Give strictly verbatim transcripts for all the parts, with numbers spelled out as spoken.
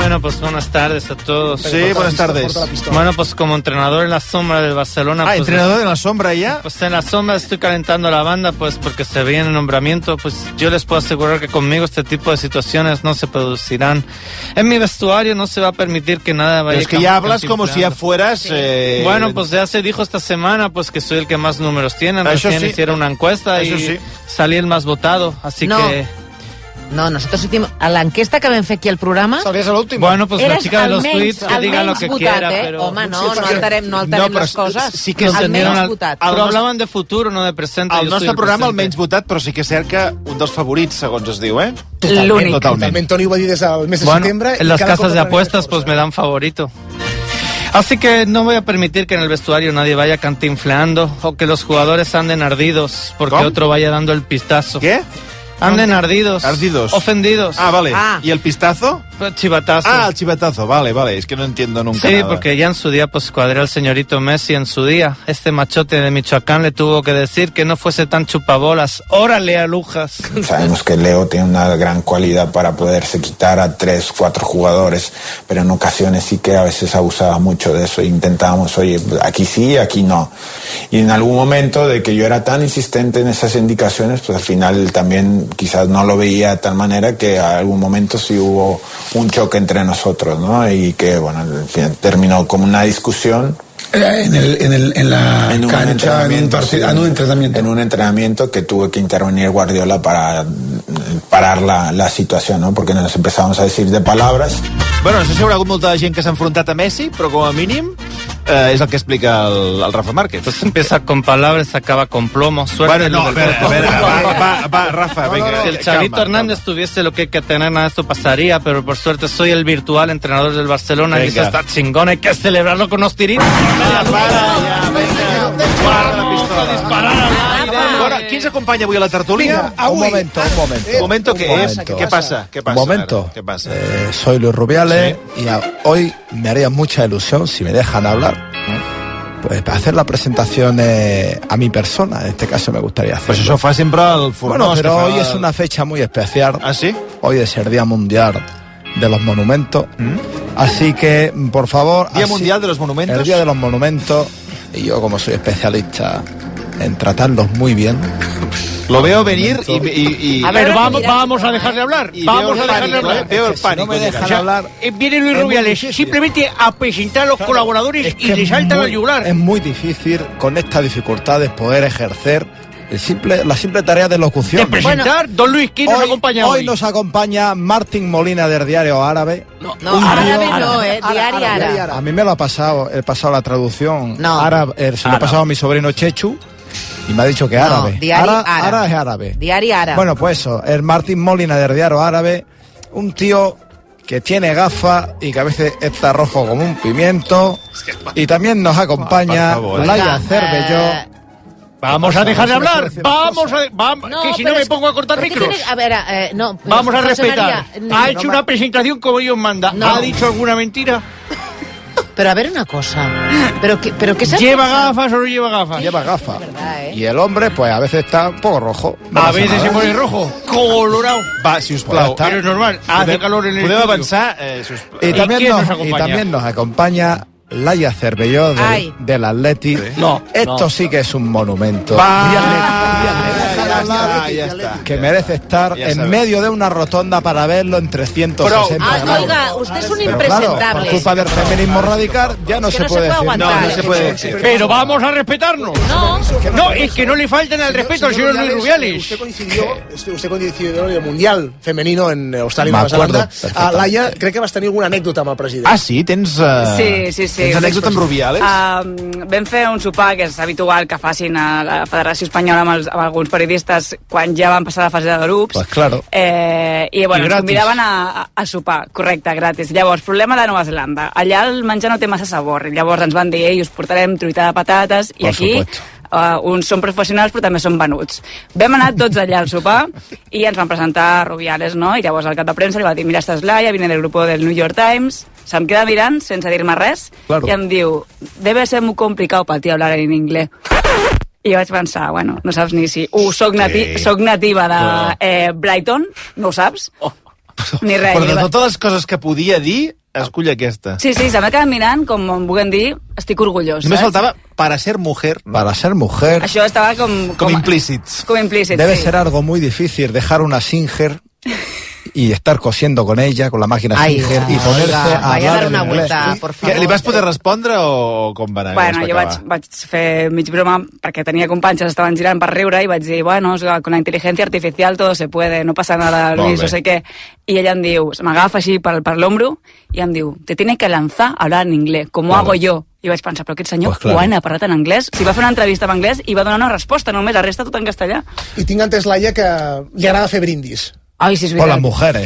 Bueno, pues buenas tardes a todos. Sí, buenas tardes. Bueno, pues como entrenador en la sombra del Barcelona... Ah, pues, ¿entrenador en la sombra ya? Pues en la sombra estoy calentando la banda, pues porque se viene el nombramiento, pues yo les puedo asegurar que conmigo este tipo de situaciones no se producirán. En mi vestuario no se va a permitir que nada vaya... Pero es que ya hablas como si ya fueras... Sí. Eh... Bueno, pues ya se dijo esta semana pues que soy el que más números tiene. Recién sí. hicieron una encuesta Eso y sí. salí el más votado, así no. que... No, nosotros hicimos... A l'enquesta que vam fer aquí al programa... Salías a l'últim. Bueno, pues la chica de los tweets que diga lo que votat, quiera, eh? pero... Home, no, no alterem, no alterem no, les coses. Sí que el menys al... votat. Però hablaven de futur, no de present. El nostre programa el menys votat, però sí que és cert que un dels favorits, segons es diu, eh? L'únic. Totalment. Toni ho va dir des del mes de bueno, setembre. En las casas de apuestas, pues me dan favorito. Así que no voy a permitir que en el vestuario nadie vaya cantinfleando o que los jugadores anden ardidos porque ¿Cómo? otro vaya dando el pistazo. ¿Qué? Anden ardidos. Ardidos. Ofendidos. Ah, vale. Ah. ¿Y el pistazo? Chivatazo. Ah, el chivatazo. Vale, vale. Es que no entiendo nunca Sí, nada. porque ya en su día, pues cuadré al señorito Messi en su día. Este machote de Michoacán le tuvo que decir que no fuese tan chupabolas. ¡Órale, alujas! Sabemos que Leo tiene una gran cualidad para poderse quitar a tres, cuatro jugadores, pero en ocasiones sí que a veces abusaba mucho de eso. Intentábamos, oye, aquí sí, aquí no. Y en algún momento de que yo era tan insistente en esas indicaciones, pues al final también quizás no lo veía de tal manera que a algún momento sí hubo un choque entre nosotros, ¿no? Y que, bueno, al final terminó como una discusión. En, el, en, el, en la en un cancha, en un, partido, en un entrenamiento. En un entrenamiento que tuvo que intervenir Guardiola para parar la, la situación, ¿no? Porque nos empezamos a decir de palabras. Bueno, no sé si hi haurà hagut molta gent que s'ha enfrontat a Messi, però com a mínim eh, és el que explica el, el Rafa Márquez. Pues empieza con palabras, acaba con plomo. Suerte. Bueno, no, a ver, a ver, va, va, va, Rafa, venga. No, no, si el Chavito calma, Hernández calma. tuviese lo que hay que tener, nada de esto pasaría, pero por suerte soy el virtual entrenador del Barcelona venga. y eso está chingón, hay que celebrarlo con unos tiritos. Ya, para, ya, venga. Guarda la pistola. Disparar al aire. Bueno, ¿quién se acompaña hoy a la tertulia? Un momento, un momento. ¿Un momento qué un es? Momento. ¿Qué pasa? ¿Qué pasa? Un momento. ¿Qué pasa? Eh, soy Luis Rubiales sí. y a, hoy me haría mucha ilusión, si me dejan hablar, pues para hacer la presentación eh, a mi persona. En este caso me gustaría hacer. Pues eso fa sempre el Fornós. Bueno, pero fa... hoy es una fecha muy especial. ¿Ah, sí? Hoy es el Día Mundial de los Monumentos. ¿Mm? Así que, por favor... Día así, Mundial de los Monumentos. El Día de los Monumentos. Y yo, como soy especialista en tratarlos muy bien... Lo veo venir y... y, y... A ver, vamos, vamos a dejarle hablar. Y vamos a dejarle pánico, hablar. Eh, veo el pánico. Si no me dejan o sea, hablar... Eh, viene Luis Rubiales simplemente a presentar a los claro, colaboradores es que y le salta la yugular. Es muy difícil con estas dificultades poder ejercer el simple, la simple tarea de locución. De presentar, bueno, don Luis, ¿quién nos hoy, acompaña hoy? Hoy nos acompaña Martín Molina del Diario Árabe. No, no árabe no, eh, Diario Árabe. A mí me lo ha pasado, he pasado la traducción. No. Árabe, eh, se lo he pasado a mi sobrino Chechu. Y me ha dicho que no, árabe. Diari Ara, árabe. Ara es árabe. Diari árabe. Bueno, pues eso, el Martín Molina del Diario Árabe, un tío que tiene gafas y que a veces está rojo como un pimiento. Y también nos acompaña Laia Cervelló. Eh... Vamos a dejar de hablar, vamos a... Vamos, no, que si no me pongo a cortar micros. Tiene, a ver, eh, no, vamos a respetar. María, ha hecho no, una presentación como Dios manda. No. ¿Ha dicho alguna mentira? Pero a ver una cosa. ¿Pero qué, pero qué se ¿Lleva gafas o no lleva gafas? Lleva gafas. Verdad, ¿eh? Y el hombre, pues a veces está un poco rojo. No a veces nada. Se pone rojo. Colorado. Va, si us plau. Pero es normal. Hace calor en el Podeu estudio. avançar, eh, si us plau. Y, también ¿Y, nos, nos y también nos acompaña Laia Cervelló del, del Atleti. Sí. No, Esto no. sí que es un monumento. Va, ya está, ya está. Que merece estar ya en medio de una rotonda para verlo en trescientos sesenta ah, grados. Oiga, usted es un Pero impresentable. Claro, por culpa del feminismo radical ya no, es que se, no puede se puede decir. aguantar. No, no se puede decir. Pero vamos a respetarnos. No, no, es que no le faltan al respeto al señor Luis Rubiales. Usted coincidió, usted coincidió en el Mundial Femenino en Austràlia i Nova Zelanda. Uh, Laia, crec que vas tenir alguna anècdota amb el president. Ah, sí? Tens, uh, sí, sí, sí. tens anècdota amb Rubiales? Uh, vam fer un sopar que és habitual que facin a la Federació Espanyola amb, els, amb alguns periodistes quan ja van passar la fase de grups. Pues claro. Eh, I, bueno, I ens convidaven a, a, a sopar, correcte, gratis. Llavors, problema de Nova Zelanda. Allà el menjar no té massa sabor. Llavors ens van dir, ei, us portarem truita de patates, i Por aquí... supuesto. Uh, uns són professionals però també són venuts. Vam anar tots allà al sopar i ens van presentar Rubiales, no? I llavors el cap de premsa li va dir, mira, esta es Laia, viene del grupo del New York Times. Se'm queda mirant sense dir-me res, claro. I em diu, debe ser muy complicado para ti hablar en inglés. I vaig pensar, bueno, no saps ni si uh, soc, nati sí. soc nativa de eh, Brighton, no ho saps? Oh. Ni res. Però de totes les coses que podia dir, escull aquesta. Sí, sí, se m'ha quedat mirant, com em vulguem dir, estic orgullós. Només saps? faltava para ser mujer. Para ser mujer. Això estava com... Com, com implícit. Com implícit, Debe sí. ser algo muy difícil dejar una Singer y estar cosiendo con ella, con la máquina Ay, Singer, y oiga, ponerse a vaya a hablar dar en una inglés. vuelta, por favor. Que, li vas poder respondre o com va anar? Bueno, Com es jo va vaig, acabar? vaig fer mig broma perquè tenia companys que estaven girant per riure i vaig dir, bueno, con la inteligencia artificial todo se puede, no pasa nada, Molt Luis, bé. no sé què. I ella em diu, m'agafa així per, per l'ombro i em diu, te tiene que lanzar a hablar en inglés, como hago yo. I vaig pensar, però aquest senyor Pues claro. quan ha parlat en anglès? Si va fer una entrevista en anglès i va donar una resposta només, la resta tot en castellà. I tinc entès, Laia, que li agrada fer brindis. Ai, sí, és Por las veritat. mujeres.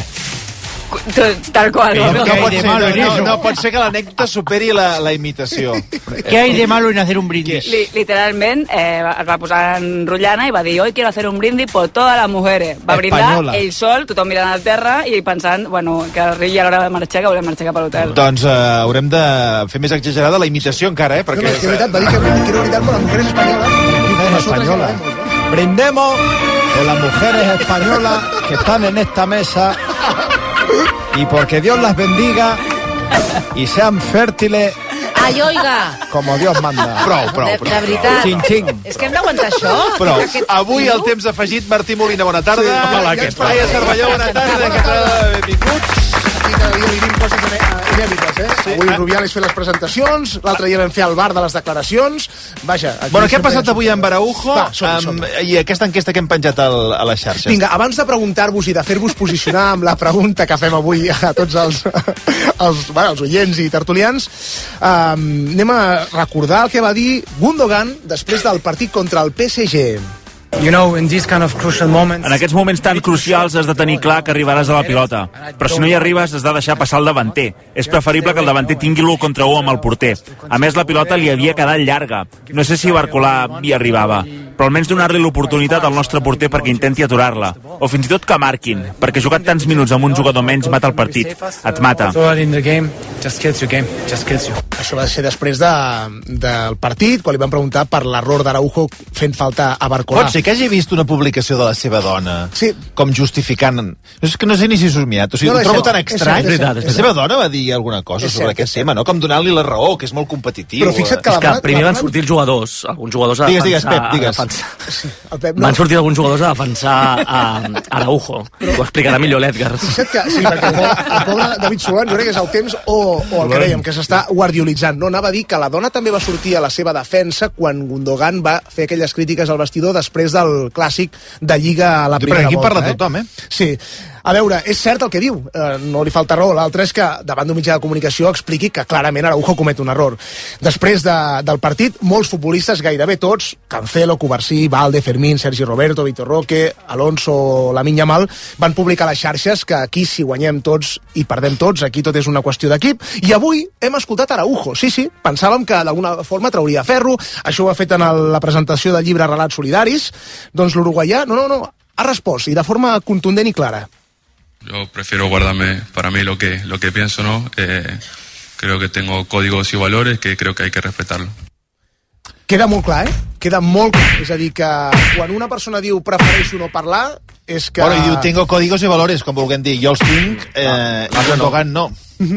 Tal qual. No, No, no, pot de ser, malo en no, eso? no pot ser que l'anècdota superi la, la imitació. ¿Qué hay de malo en hacer un brindis? Li, literalment eh, va- es va posar en rotllana i va dir hoy quiero hacer un brindis por todas las mujeres. Va brindar Espanyola. ell sol, tothom mirant al terra i pensant, bueno, que arribi a l'hora de marxar, que volem marxar cap a l'hotel. Doncs uh, haurem de fer més exagerada la imitació encara, eh? No, Perquè no, és que és veritat, va dir que quiero brindar por las mujeres españolas. Mujeres Nosotras españolas. ya lo vemos, ¿no? Brindemos por las mujeres españolas que están en esta mesa y porque Dios las bendiga y sean fértiles Ai, oiga! como Dios manda. Prou, prou, De, prou. de veritat. Xin, xin. És que hem d'aguantar això? Però Aquest avui tio? el temps afegit, Martí Molina, bona tarda. Sí, hola, I què ens tal? Laia Cervelló, bona tarda. Què tal? Benvinguts. Aquí cada dia vivim coses ine- inèdites, eh? Sí. Avui Rubiales fer les presentacions, l'altre dia vam fer el bar de les declaracions. Vaja... aquí Bueno, què ha sempre passat hi ha avui amb Araujo Va, som-hi, som-hi. amb, i aquesta enquesta que hem penjat al, a les xarxes? Vinga, abans de preguntar-vos i de fer-vos posicionar amb la pregunta que fem avui a tots els, els, bueno, els oients i tertulians, um, anem a recordar el que va dir Gundogan després del partit contra el P S G. You know, in these kind of crucial moments... En aquests moments tan crucials has de tenir clar que arribaràs a la pilota. Però si no hi arribes, has de deixar passar el davanter. És preferible que el davanter tingui l'u contra u amb el porter. A més, la pilota li havia quedat llarga. No sé si Barcolà hi arribava, però almenys donar-li l'oportunitat al nostre porter perquè intenti aturar-la. O fins i tot que marquin, perquè jugar tants minuts amb un jugador menys mata el partit. Et mata. So in the game, just kills you game, just kills you. Això va ser després de, del partit, quan li van preguntar per l'error d'Araujo fent falta a Barcolà. Pot ser que hagi vist una publicació de la seva dona Sí. com justificant... És que no sé ni si s'ho ha mirat. O sigui, No, no, no, ho trobo és tan cert, és estrany. cert, és cert, és La cert. seva dona va dir alguna cosa És sobre cert, aquest és cert. tema, no? Com donar-li la raó, que és molt competitiu. Però fixa't que És la que dona... primer la van dona- sortir els jugadors, alguns jugadors a Digues, defensar... digues, Pep, digues. A defensar. Sí, el Pep, no. Van sortir alguns jugadors a defensar a, a Araujo. Ho explicarà millor l'Edgar. Fixa't que, sí, perquè el pobre, el pobre David Solán, jo crec que és el temps o, o el que dèiem, que s'està guardiolitzant. No, anava a dir que la dona també va sortir a la seva defensa quan Gundogan va fer aquelles crítiques al vestidor després del clàssic de Lliga a la Sí, primera perquè aquí volta. parla tothom, eh? Sí. A veure, és cert el que diu, eh, no li falta raó. L'altre és que davant d'un mitjà de comunicació expliqui que clarament Araujo comet un error. Després de, del partit, molts futbolistes, gairebé tots, Cancelo, Cubarsí, Valde, Fermín, Sergi Roberto, Vitor Roque, Alonso, Lamine Yamal, van publicar a les xarxes que aquí si guanyem tots i perdem tots, aquí tot és una qüestió d'equip. I avui hem escoltat Araujo. Sí, sí, pensàvem que d'alguna forma trauria ferro. Això ho ha fet en el, la presentació del llibre Relats Solidaris. Doncs l'uruguaià, no, no, no, ha respost, i de forma contundent i clara. Yo prefiero guardarme para mí lo que, lo que pienso, ¿no? Eh, creo que tengo códigos y valores que creo que hay que respetarlo. Queda molt clar, eh? Queda molt clar. És a dir, que quan una persona diu prefereixo no parlar, és que... Bueno, i diu, tengo códigos i valores, com vulguem dir. Jo els tinc, eh, i Gundogan no.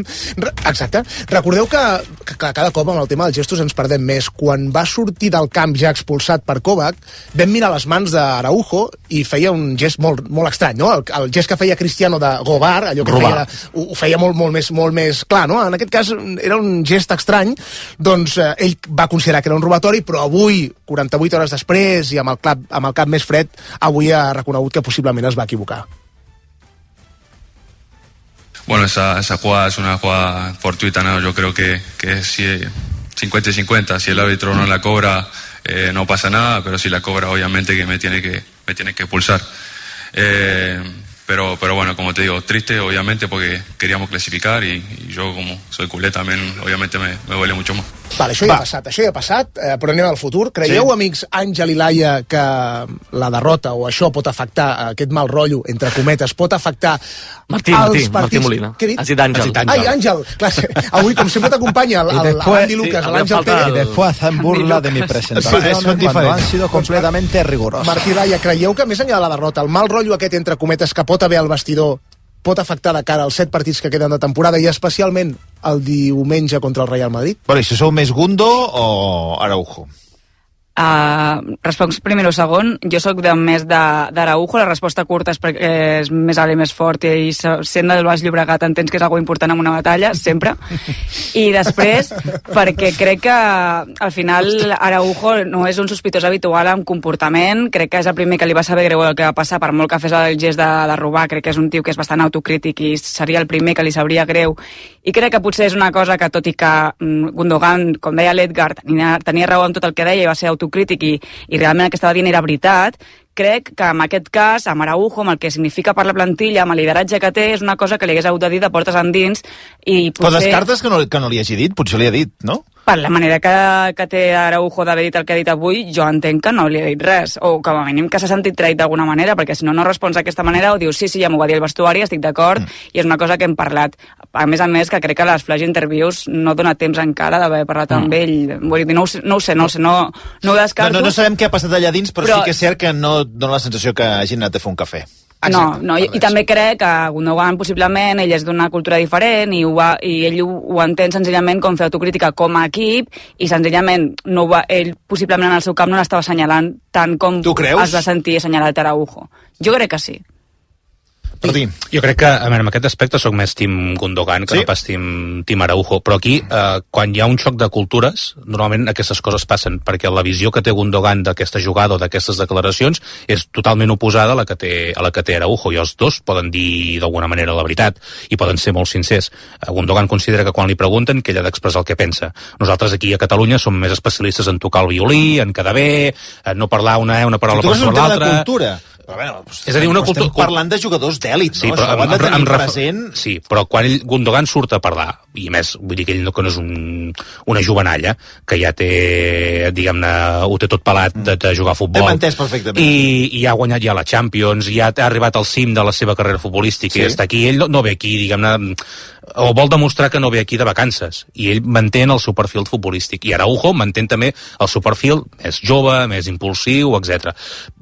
Exacte. Recordeu que, que, que cada cop amb el tema dels gestos ens perdem més. Quan va sortir del camp ja expulsat per Kovac, vam mirar les mans d'Araujo i feia un gest molt, molt estrany, no? El, el gest que feia Cristiano de Gobar, allò que Robar. feia, ho, ho feia molt, molt, més, molt més clar, no? En aquest cas era un gest estrany, doncs eh, ell va considerar que era un robatori, però avui, quaranta-vuit hores després i amb el, cap, amb el cap més fred, avui ha reconegut que possiblement es va equivocar. Bueno, esa, esa jugada es una jugada fortuita, ¿no? Yo creo que, que si cincuenta y cincuenta, si el árbitro no la cobra, eh, no pasa nada, pero si la cobra, obviamente que me tiene que, me tiene que expulsar. Eh, pero, pero bueno, como te digo, triste, obviamente, porque queríamos clasificar y, y yo, como soy culé, también, obviamente, me, me duele mucho más. Vale, això ja ha passat, això ja ha passat, eh, però anem al futur. Creieu, sí, amics, Àngel i Laia, que la derrota o això pot afectar, aquest mal rotllo, entre cometes, pot afectar Martí, els Martí, partits... Martí Molina. Què he dit? Has dit Àngel. Ai, Àngel, clar, avui, com sempre t'acompanya el, el, l'Andy Lucas, sí, l'Àngel falta Pérez. Y después hacen burla de mi presentación Sí, son cuando han diferents. sido completamente rigurosos. Martí i Laia, creieu que més enllà de la derrota, el mal rotllo aquest entre cometes que pot haver al vestidor pot afectar de cara als set partits que queden de temporada i especialment el diumenge contra el Real Madrid? Bueno, i si sou més Gundo o Araujo? Uh, responc primer o segon. Jo sóc de més d'Araujo. La resposta curta és perquè és més alt i més fort i sent del Baix Llobregat entens que és algo important en una batalla, sempre. I després perquè crec que al final Araujo no és un sospitós habitual en comportament. Crec que és el primer que li va saber greu el que va passar, per molt que fes el gest de, de robar. Crec que és un tio que és bastant autocrític i seria el primer que li sabria greu. I crec que potser és una cosa que, tot i que Gundogan, com deia l'Edgar, tenia, tenia raó en tot el que deia i va ser autocrític i, i realment el que estava dient era veritat, crec que en aquest cas, amb Araujo, amb el que significa per la plantilla, amb el lideratge que té, és una cosa que li hagués hagut de dir de portes endins i potser... Però descartes que no, que no li hagi dit? Potser li ha dit, no? Per la manera que, que té Araujo d'haver dit el que ha dit avui, jo entenc que no li ha dit res, o com a mínim que s'ha sentit traït d'alguna manera, perquè si no, no respons d'aquesta manera o dius sí, sí, ja m'ho va dir el vestuari, estic d'acord, mm. i és una cosa que hem parlat. A més a més, que crec que les flash interviews no dona temps encara d'haver parlat mm. amb ell. Vull dir, no ho sé, no ho sé, no, ho sé, no, no ho descarto. No, no, no sabem què ha passat allà dins, però, però sí que és cert que no dona la sensació que hagin anat a fer un cafè. Exacte, no, no, i, i també crec que Gundogan possiblement ell és d'una cultura diferent i, ho va, i ell ho, ho entén senzillament com fer autocrítica com a equip i senzillament no va, ell possiblement en el seu camp no l'estava assenyalant tant com es va sentir assenyalat Araujo. Jo crec que sí. Sí. Jo crec que, a veure, en aquest aspecte soc més team Gundogan que sí? no pas team, team Araujo, però aquí, eh, quan hi ha un xoc de cultures, normalment aquestes coses passen, perquè la visió que té Gundogan d'aquesta jugada o d'aquestes declaracions és totalment oposada a la que té, a la que té Araujo, i els dos poden dir d'alguna manera la veritat, i poden ser molt sincers. Eh, Gundogan considera que quan li pregunten que ell ha d'expressar el que pensa. Nosaltres aquí a Catalunya som més especialistes en tocar el violí, en quedar bé, en no parlar una, una paraula per sobre l'altra. Tu és un tema de cultura. Però, bueno, doncs, és a dir, una cultura... Estem parlant de jugadors d'èlit, sí, no? Però, Això ho han de tenir amb, amb, present. Sí, però quan ell, Gundogan surt a parlar, i a més, vull dir que ell no, que no és un, una jovenalla, que ja té, diguem-ne, ho té tot pelat de, de jugar a futbol. T'hem entès perfectament. I, I ha guanyat ja la Champions, ja ha arribat al cim de la seva carrera futbolística, sí. I està aquí. Ell no, no ve aquí, diguem-ne, o vol demostrar que no ve aquí de vacances, i ell manté el seu perfil futbolístic, i Araujo manté també el seu perfil més jove, més impulsiu, etcètera.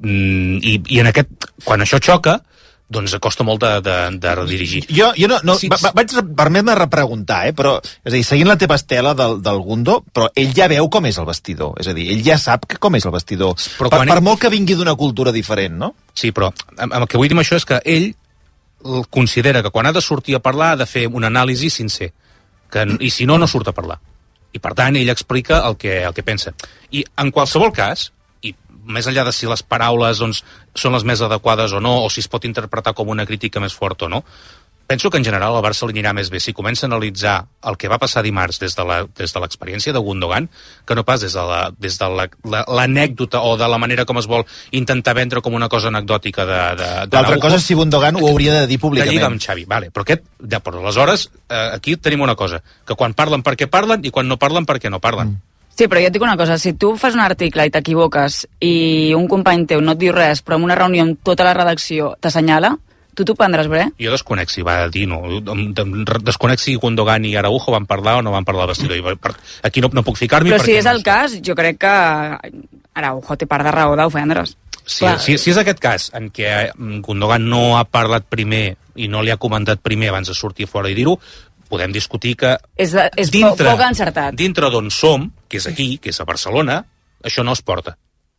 Mm, i, i en aquest, quan això xoca, doncs costa molt de, de, de redirigir. Jo, jo no, no sí, va, vaig permetre-me repreguntar, eh, però, és a dir, seguint la teva estela del, del Gundo, però ell ja veu com és el vestidor, és a dir, ell ja sap que com és el vestidor, per, per ell... molt que vingui d'una cultura diferent, no? Sí, però el que vull dir amb això és que ell considera que quan ha de sortir a parlar ha de fer un anàlisi sincer, que, i si no, no surt a parlar. I per tant, ell explica el que, el que pensa. I en qualsevol cas, i més enllà de si les paraules doncs, són les més adequades o no, o si es pot interpretar com una crítica més forta o no, penso que en general al Barça li anirà més bé si comença a analitzar el que va passar dimarts des de la, des de l'experiència de Gundogan, que no pas des de la, des de la, la, l'anècdota o de la manera com es vol intentar vendre com una cosa anecdòtica de, de, de L'altra cosa és si Gundogan ho hauria de dir públicament. De lliga amb Xavi, vale, però aquest, ja, però aleshores, eh, aquí tenim una cosa, que quan parlen per què parlen i quan no parlen per què no parlen. Mm. Sí, però jo et dic una cosa, si tu fas un article i t'equivoques i un company teu no et diu res, però en una reunió amb tota la redacció t'assenyala, tu t'ho prendràs bé? Jo desconec si va dir, no, desconec si Gundogan i Araujo van parlar o no van parlar de vestidor. Aquí no, no puc ficar-m'hi. Però si és no el cas, jo crec que Araujo té part de raó d'ofendre's. Sí, si, si és aquest cas en què Gundogan no ha parlat primer i no li ha comentat primer abans de sortir fora i dir-ho, podem discutir que és, és dintre, poc encertat. Dintre d'on som, que és aquí, que és a Barcelona, això no es porta.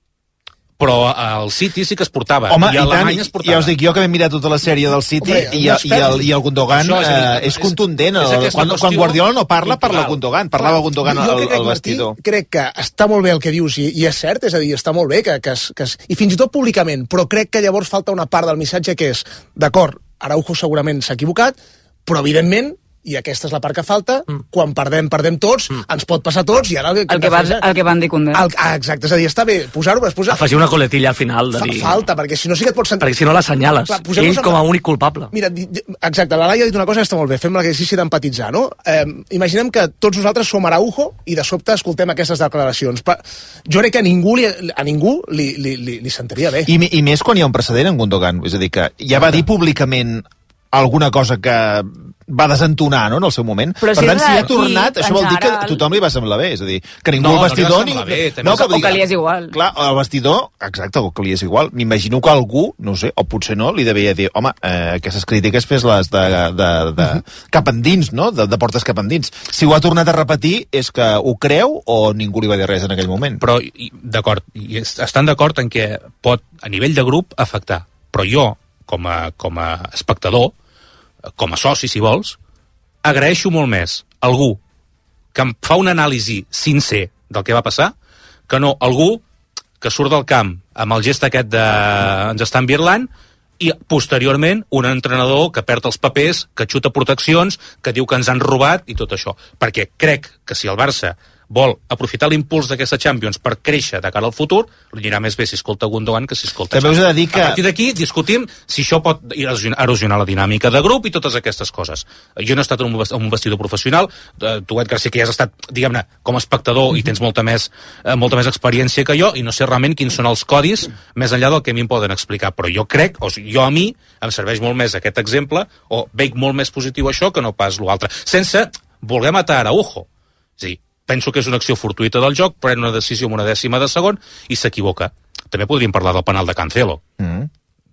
Però al City sí que es portava. Home, i a Alemanya es portava. Ja us dic jo que vam mirar tota la sèrie del City. Home, i, i, el, i el Gundogan això, és, dir, és, és contundent. És, és quan, quan Guardiola no parla, parla Gundogan. Parlava Gundogan al, al vestidor. Martí, crec que està molt bé el que dius i, i és cert, és a dir, està molt bé que, que, es, que es, i fins i tot públicament, però crec que llavors falta una part del missatge que és, d'acord, Araujo segurament s'ha equivocat, però evidentment i aquesta és la part que falta, mm. quan perdem, perdem tots, mm. ens pot passar tots, i ara... El que, el que, van, el que van dir Condé. Ah, exacte, és a dir, està bé, posar-ho... Posar... Afegir una coletilla al final. De dir... Fa, falta, perquè si no sí que et pots sentir... Perquè si no l'assenyales, ell com a únic culpable. Mira, exacte, la Laia ha dit una cosa que està molt bé, fem l'exercici d'empatitzar, no? Eh, imaginem que tots nosaltres som Araujo i de sobte escoltem aquestes declaracions. Jo crec que a ningú li, a ningú li, li, li, li sentiria bé. I, I més quan hi ha un precedent en Gundogan, és a dir, que ja va dir públicament alguna cosa que va desentonar, no?, en el seu moment. Però per si tant, si ha aquí, tornat, això vol dir que a tothom li va semblar bé, és a dir, que ningú al vestidor... No, no li va semblar bé, no, o, que, o que li és igual. Clar, al vestidor, exacte, o que li és igual. M'imagino que algú, no sé, o potser no, li devia dir, home, eh, aquestes crítiques fes-les de, de, de, cap endins, no?, de, de portes cap endins. Si ho ha tornat a repetir, és que ho creu o ningú li va dir res en aquell moment? Però, d'acord, estan d'acord en què pot, a nivell de grup, afectar. Però jo, com a, com a espectador, com a soci, si vols, agraeixo molt més algú que em fa una anàlisi sincer del que va passar que no algú que surt del camp amb el gest aquest de ens estan birlant i posteriorment un entrenador que perd els papers, que xuta proteccions, que diu que ens han robat i tot això. Perquè crec que si el Barça vol aprofitar l'impuls d'aquesta Champions per créixer de cara al futur, li anirà més bé si escolta Gundogan que si escolta També us he de dir que... A partir d'aquí discutim si això pot erosionar la dinàmica de grup i totes aquestes coses. Jo no he estat en un vestidor professional, tu, Edgar, sí que ja has estat, diguem-ne, com a espectador i tens molta més, molta més experiència que jo i no sé realment quins són els codis més enllà del que a mi em poden explicar, però jo crec, o sigui, jo a mi em serveix molt més aquest exemple o veig molt més positiu això que no pas l'altre. Sense voler matar Araujo. Sí, penso que és una acció fortuïta del joc, pren una decisió amb una dècima de segon i s'equivoca. També podríem parlar del penal de Cancelo. Mm.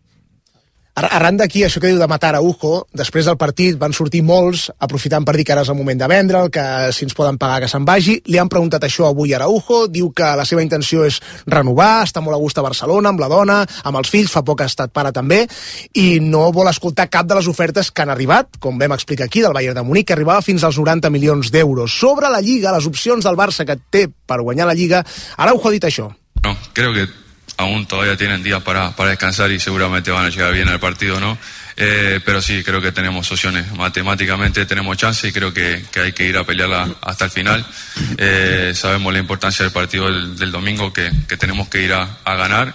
Arran d'aquí, això que diu de matar Araujo, després del partit van sortir molts aprofitant per dir que ara és el moment de vendre'l, que si ens poden pagar que se'n vagi. Li han preguntat això avui a Araujo, diu que la seva intenció és renovar, està molt a gust a Barcelona, amb la dona, amb els fills, fa poc ha estat pare també, i no vol escoltar cap de les ofertes que han arribat, com vam explicar aquí, del Bayern de Múnich, que arribava fins als noranta milions d'euros. Sobre la Lliga, les opcions del Barça que té per guanyar la Lliga, Araujo ha dit això. No, creo que aún todavía tienen días para, para descansar y seguramente van a llegar bien al partido, ¿no? Eh, pero sí, creo que tenemos opciones. Matemáticamente tenemos chance y creo que, que hay que ir a pelearla hasta el final. Eh, sabemos la importancia del partido del, del domingo, que, que tenemos que ir a, a ganar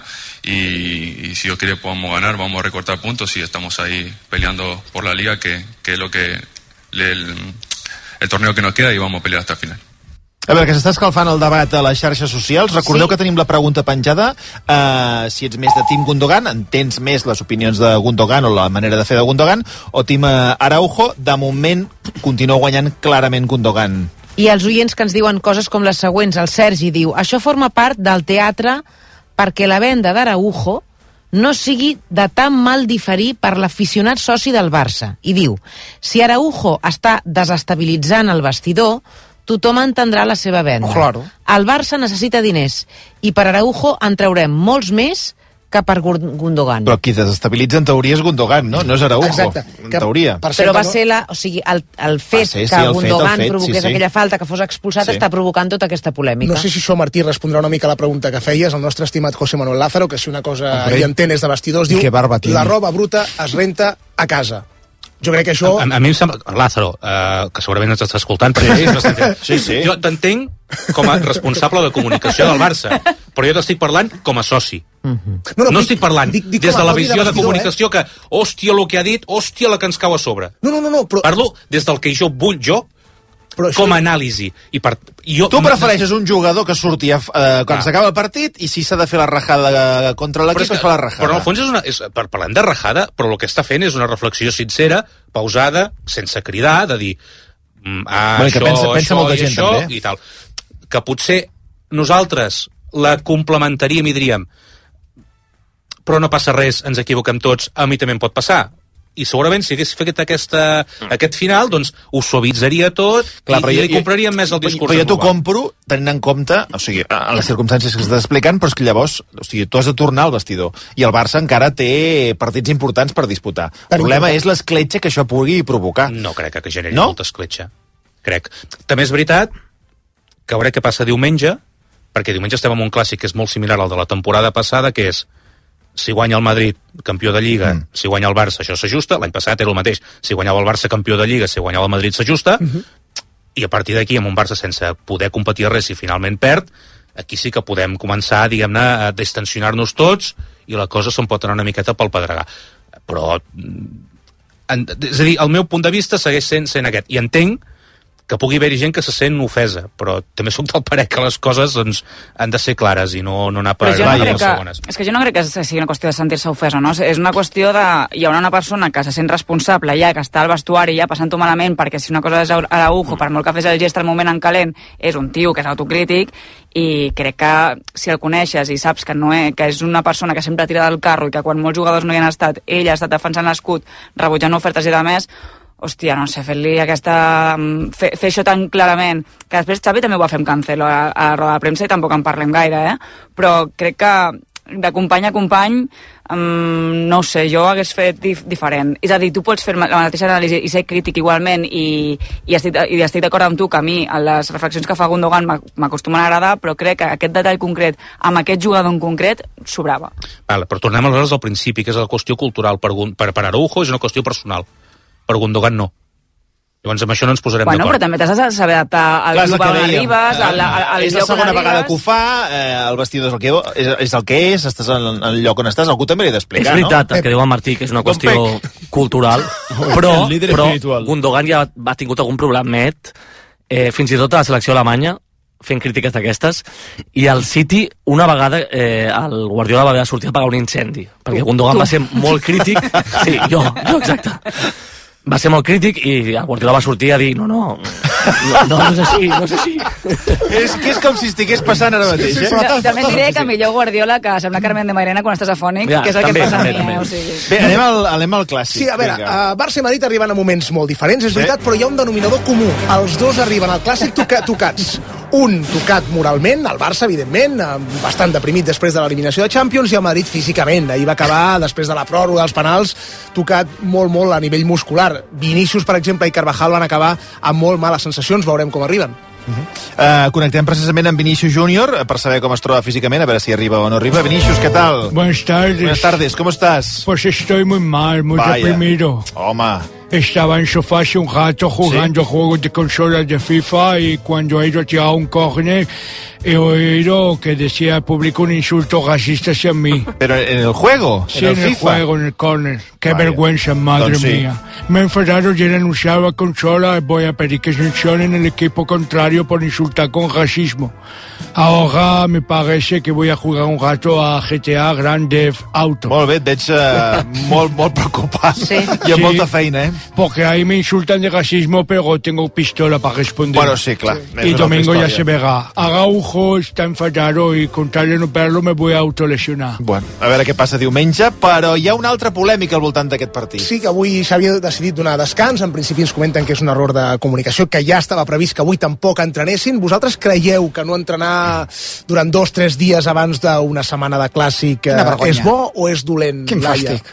y, y si Dios quiere podamos ganar, vamos a recortar puntos y estamos ahí peleando por la Liga, que, que es lo que el, el torneo que nos queda y vamos a pelear hasta el final. A veure, que s'està escalfant el debat a les xarxes socials. Recordeu sí. que tenim la pregunta penjada. Uh, si ets més de Team Gundogan, entens més les opinions de Gundogan o la manera de fer de Gundogan, o Team Araujo. De moment, continua guanyant clarament Gundogan. I els oients que ens diuen coses com les següents. El Sergi diu, això forma part del teatre perquè la venda d'Araujo no sigui de tan mal diferir per l'aficionat soci del Barça. I diu, si Araujo està desestabilitzant el vestidor, tothom entendrà la seva venda. Claro. El Barça necessita diners i per Araujo en traurem molts més que per Gundogan. Però qui desestabilitza en teoria és Gundogan, no? No és Araujo, exacte, en teoria. Però va ser la, o sigui, el, el fet ser, sí, que el Gundogan fet, fet, provoqués sí, sí. aquella falta, que fos expulsat, sí. està provocant tota aquesta polèmica. No sé si això, Martí, respondrà una mica a la pregunta que feies, el nostre estimat José Manuel Lázaro, que si una cosa hi entén és de vestidors, diu, la roba bruta es renta a casa. Jo crec que això... A, a, a mi em sembla... Lázaro, uh, que segurament ens està escoltant, perquè sí, és bastant... sí, sí. Jo t'entenc com a responsable de comunicació del Barça, però jo t'estic parlant com a soci. Uh-huh. No, no, no estic parlant dic, dic des de la visió de, de comunicació eh? que, hòstia, el que ha dit, hòstia, la que ens cau a sobre. No, no, no, no però... Parlo des del que jo vull, jo, però com a anàlisi. I per, jo, tu prefereixes un jugador que surti eh, quan ah. s'acaba el partit i si s'ha de fer la rajada contra l'equip es fa la rajada. Però en el fons és una, és, per, parlant de rajada, però el que està fent és una reflexió sincera, pausada, sense cridar, de dir ah, bueno, això, pensa, pensa això i això també. I tal. Que potser nosaltres la complementaríem i diríem però no passa res, ens equivoquem tots, a mi també em pot passar. I segurament si hagués fet aquesta, aquest final doncs ho suavitzaria tot. Clar, i, i li compraríem més el discurs. Però jo t'ho compro tenint en compte, o sigui, en les circumstàncies que estàs explicant, però és que llavors, o sigui, tu has de tornar al vestidor i el Barça encara té partits importants per disputar. El problema és l'escletxa que això pugui provocar. No crec que generi no? molta escletxa. Crec. També és veritat que veuré què passa diumenge, perquè diumenge estem en un clàssic que és molt similar al de la temporada passada, que és si guanya el Madrid, campió de Lliga, mm. si guanya el Barça, això s'ajusta. L'any passat era el mateix. Si guanyava el Barça, campió de Lliga, si guanyava el Madrid, s'ajusta. Mm -hmm. I a partir d'aquí, amb un Barça sense poder competir res, si finalment perd, aquí sí que podem començar, diguem-ne, a distensionar-nos tots i la cosa se'n pot anar una miqueta pel pedregar. Però, en, és a dir, el meu punt de vista segueix sent, sent aquest. I entenc que pugui haver-hi gent que se sent ofesa, però també soc del parer que les coses doncs, han de ser clares i no, no anar per allà no les segones. És que jo no crec que sigui una qüestió de sentir-se ofesa, no? És una qüestió de... Hi haurà una persona que se sent responsable ja, que està al vestuari ja passant-ho malament, perquè si una cosa és Araujo, per molt que fes el gest al moment en calent, és un tio que és autocrític, i crec que si el coneixes i saps que, no és, que és una persona que sempre tira del carro i que quan molts jugadors no hi han estat, ell ha estat defensant l'escut, rebutjant ofertes i de més, hòstia, no sé, fer-li aquesta... Fer, fer això tan clarament, que després Xavi també ho va fer amb Cancelo a, a la roda de premsa i tampoc en parlem gaire, eh? Però crec que de company a company, um, no ho sé, jo hagués fet dif diferent. És a dir, tu pots fer la mateixa anàlisi i ser crític igualment i, i estic, i estic d'acord amb tu que a mi les reflexions que fa Gundogan m'acostumen a agradar, però crec que aquest detall concret amb aquest jugador en concret sobrava. Vale, però tornem aleshores al principi, que és la qüestió cultural. Per, per, per Araujo és una qüestió personal. Per Gundogan no. Llavors amb això no ens posarem bueno, d'acord. Però també t'has de saber adaptar al Clar, club on arribes, al, al, al és la segona vegada que ho fa, eh, el vestidor és el que és, és el que és, estàs en el lloc on estàs, algú també l'he d'explicar, no? És veritat, no? El que diu el Martí, que és una qüestió cultural, però, però Gundogan ja ha tingut algun problemet, eh, fins i tot a la selecció alemanya, fent crítiques d'aquestes, i al City una vegada eh, el Guardiola va haver de sortir a apagar un incendi, perquè Gundogan va ser molt crític. Sí, jo, jo exacte. Va ser molt crític i el Guardiola va sortir a dir no, no, no, no, no és així, no és així. És que és com si estigués passant ara mateix, eh? Sí, sí, també diré que millor Guardiola que sembla Carmen de Mairena quan estàs afònic, ja, que és el també, que passa també, a mi, eh? O sigui... Bé, anem al, anem al clàssic. Sí, a veure, uh, Barça i Madrid arriben a moments molt diferents, és veritat, sí. Però hi ha un denominador comú. Els dos arriben al clàssic toca tocats. Un tocat moralment, el Barça, evidentment, bastant deprimit després de l'eliminació de Champions, i el Madrid físicament. Ahir va acabar, després de la pròrroga dels penals, tocat molt, molt a nivell muscular. Vinícius, per exemple, i Carvajal van acabar amb molt males sensacions, veurem com arriben. Uh -huh. uh, connectem precisament amb Vinícius Júnior per saber com es troba físicament, a veure si arriba o no arriba. Vinícius, ¿qué tal? Buenas tardes. Buenas tardes, ¿cómo estás? Pues estoy muy mal, muy Vaya. deprimido. Home. Estaba en sofá hace un rato jugando ¿Sí? juegos de consolas de FIFA y cuando he ido a tirar un córner he oído que decía el público un insulto racista hacia mí. ¿Pero en el juego? Sí, ¿En el, en el juego, en el córner. Qué Vaya. vergüenza, madre sí. mía. Me he enfadado y he denunciado a consola y voy a pedir que sancionen el equipo contrario por insultar con racismo. Ahora me parece que voy a jugar un rato a G T A Grand Theft Auto. Molt bé, et veig uh, molt, molt preocupat. Sí. I amb sí. molta feina, eh? Porque ahí me insultan de racismo, pero tengo pistola para responder. Bueno, sí, claro. Y domingo ya se verá. Araujo está enfadado y con tal de no perderlo me voy a autolesionar. Bueno, a veure què passa diumenge, però hi ha una altra polèmica al voltant d'aquest partit. Sí, que avui s'havia decidit donar descans. En principi ens comenten que és un error de comunicació, que ja estava previst que avui tampoc entrenessin. Vosaltres creieu que no entrenar durant dos o tres dies abans d'una setmana de clàssic eh, és bo o és dolent? Quin fàstic.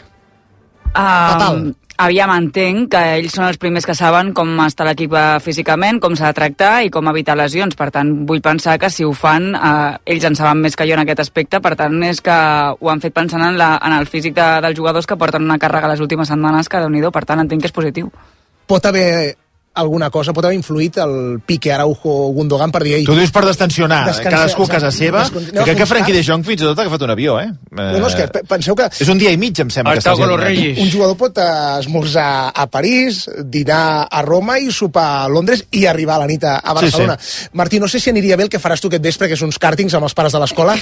Um, aviam, entenc que ells són els primers que saben com està l'equip físicament, com s'ha de tractar i com evitar lesions. Per tant, vull pensar que si ho fan, eh, ells en saben més que jo en aquest aspecte. Per tant, és que ho han fet pensant en, la, en el físic de, dels jugadors que porten una càrrega les últimes setmanes que Déu-n'hi-do. Per tant, entenc que és positiu. Pot haver alguna cosa, pot haver influït el pique Araujo-Gundogan per dir... Ei, tu dius per destensionar, cadascú a casa seva, no, que, que Frenkie de Jong fins i tot ha agafat un avió, eh? No, no, és que penseu que... És un dia i mig, em sembla. Que un jugador pot esmorzar a París, dinar a Roma i sopar a Londres i arribar a la nit a Barcelona. Sí, sí. Martí, no sé si aniria bé el que faràs tu aquest vespre, que és uns càrtings amb els pares de l'escola.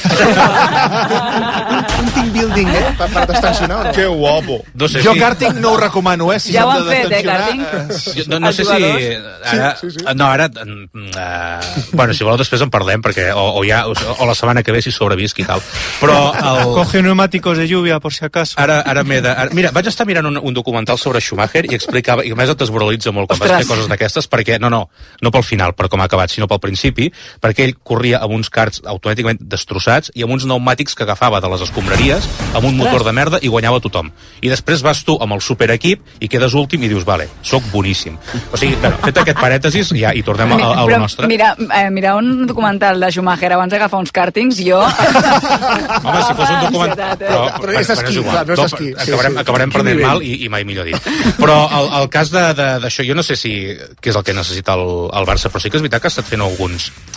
un, un team building, eh? Per, per destensionar, o no? Que guapo. No sé jo si... càrting no ho recomano, eh? Si ja ho han fet, eh, càrting? No, no sé si... Ara, sí, sí, sí. No, ara... Uh, bueno, si voleu després en parlem, perquè o, o, ja, o, o la setmana que ve si sobrevisc i tal. Però el... Coge pneumàticos de lluvia, por si acaso. Ara, ara m'he de... Ara, mira, vaig estar mirant un, un documental sobre Schumacher i explicava, i a més et desmoralitza molt quan Ostres. Vas fer coses d'aquestes, perquè, no, no, no pel final, per com ha acabat, sinó pel principi, perquè ell corria amb uns karts automàticament destrossats i amb uns pneumàtics que agafava de les escombraries, amb un motor de merda i guanyava tothom. I després vas tu amb el superequip i quedes últim i dius, vale, soc boníssim. O sigui, bueno, fet aquest parèntesis, ja, i tornem a, a, a lo nostre. Mira, eh, mira un documental de Schumacher abans d'agafar uns càrtings, jo... Home, si fos un documental... Eh? Però, però és esquí, clar, no és esquí. Acabarem, sí, sí. acabarem perdent mal i, i mai millor dit. Però el, el cas d'això, jo no sé si què és el que necessita el, el Barça, però sí que és veritat que ha estat fent alguns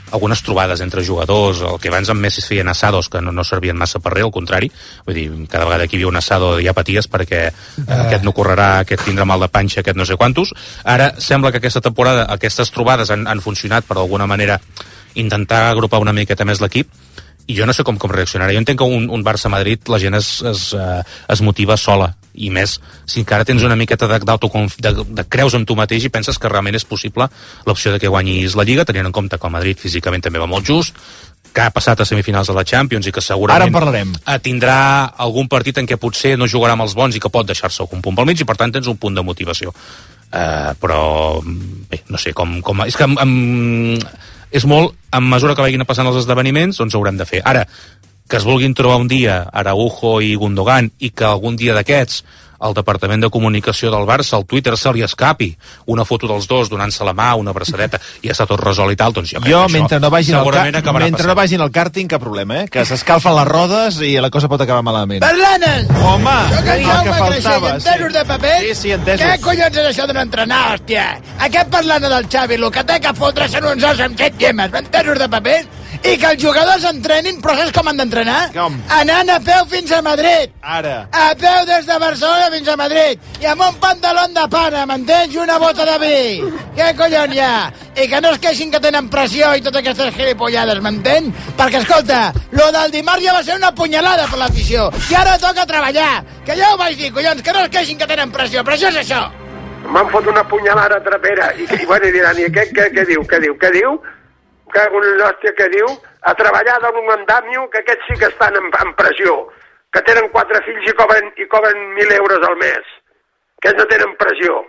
algunes trobades entre jugadors, el que abans amb Messi es feien assados que no, no servien massa per res, al contrari, vull dir, cada vegada que hi havia un assado ja paties perquè eh, aquest no correrà, aquest tindrà mal de panxa, aquest no sé quantos. Ara sembla que aquesta temporada aquestes trobades han, han funcionat per d'alguna manera intentar agrupar una miqueta més l'equip, i jo no sé com, com reaccionarà. Jo entenc que un, un Barça-Madrid la gent es, es, uh, es motiva sola, i més si encara tens una miqueta de, de, de creus en tu mateix i penses que realment és possible l'opció de que guanyis la Lliga, tenint en compte que el Madrid físicament també va molt just, que ha passat a semifinals de la Champions i que segurament tindrà algun partit en què potser no jugarà amb els bons i que pot deixar-se algun punt pel mig, i per tant tens un punt de motivació. Uh, però bé, no sé com, com és que amb, amb, és molt, a mesura que vagin passant els esdeveniments, doncs haurem de fer. Ara, que es vulguin trobar un dia Araujo i Gundogan i que algun dia d'aquests al Departament de Comunicació del Barça, al Twitter, se li escapi una foto dels dos donant-se la mà, una abraçadeta, i està tot resolt i tal, doncs jo crec jo, que mentre això no vagin segurament al acabarà mentre passant. no vagin al kàrting, cap problema, eh? Que s'escalfen les rodes i la cosa pot acabar malament. Berlanes! Home! Jo que el Jaume que faltava, creixent, entesos sí. de paper? Sí, sí, entesos. Què collons és això de no entrenar, hòstia? Aquest parlant del Xavi, el que té que fotre són uns os amb set llemes, entesos de paper? I que els jugadors entrenin, però saps com han d'entrenar? Com? Anant a peu fins a Madrid. Ara. A peu des de Barcelona fins a Madrid. I amb un pantalón de pana, m'entens? I una bota de vi. Què collons hi ha? I que no es queixin que tenen pressió i totes aquestes gilipollades, m'entén? Perquè, escolta, lo del dimarts ja va ser una punyalada per l'afició. I ara toca treballar. Que ja ho vaig dir, collons, que no es queixin que tenen pressió. Pressió és això. M'han fot una punyalada trapera. I, i bueno, i diran, i què, què, què diu, què diu, què diu? Que un hòstia que diu a treballar d'un andamio, que aquests sí que estan en, en pressió, que tenen quatre fills i cobren, i cobren mil euros al mes, que no tenen pressió.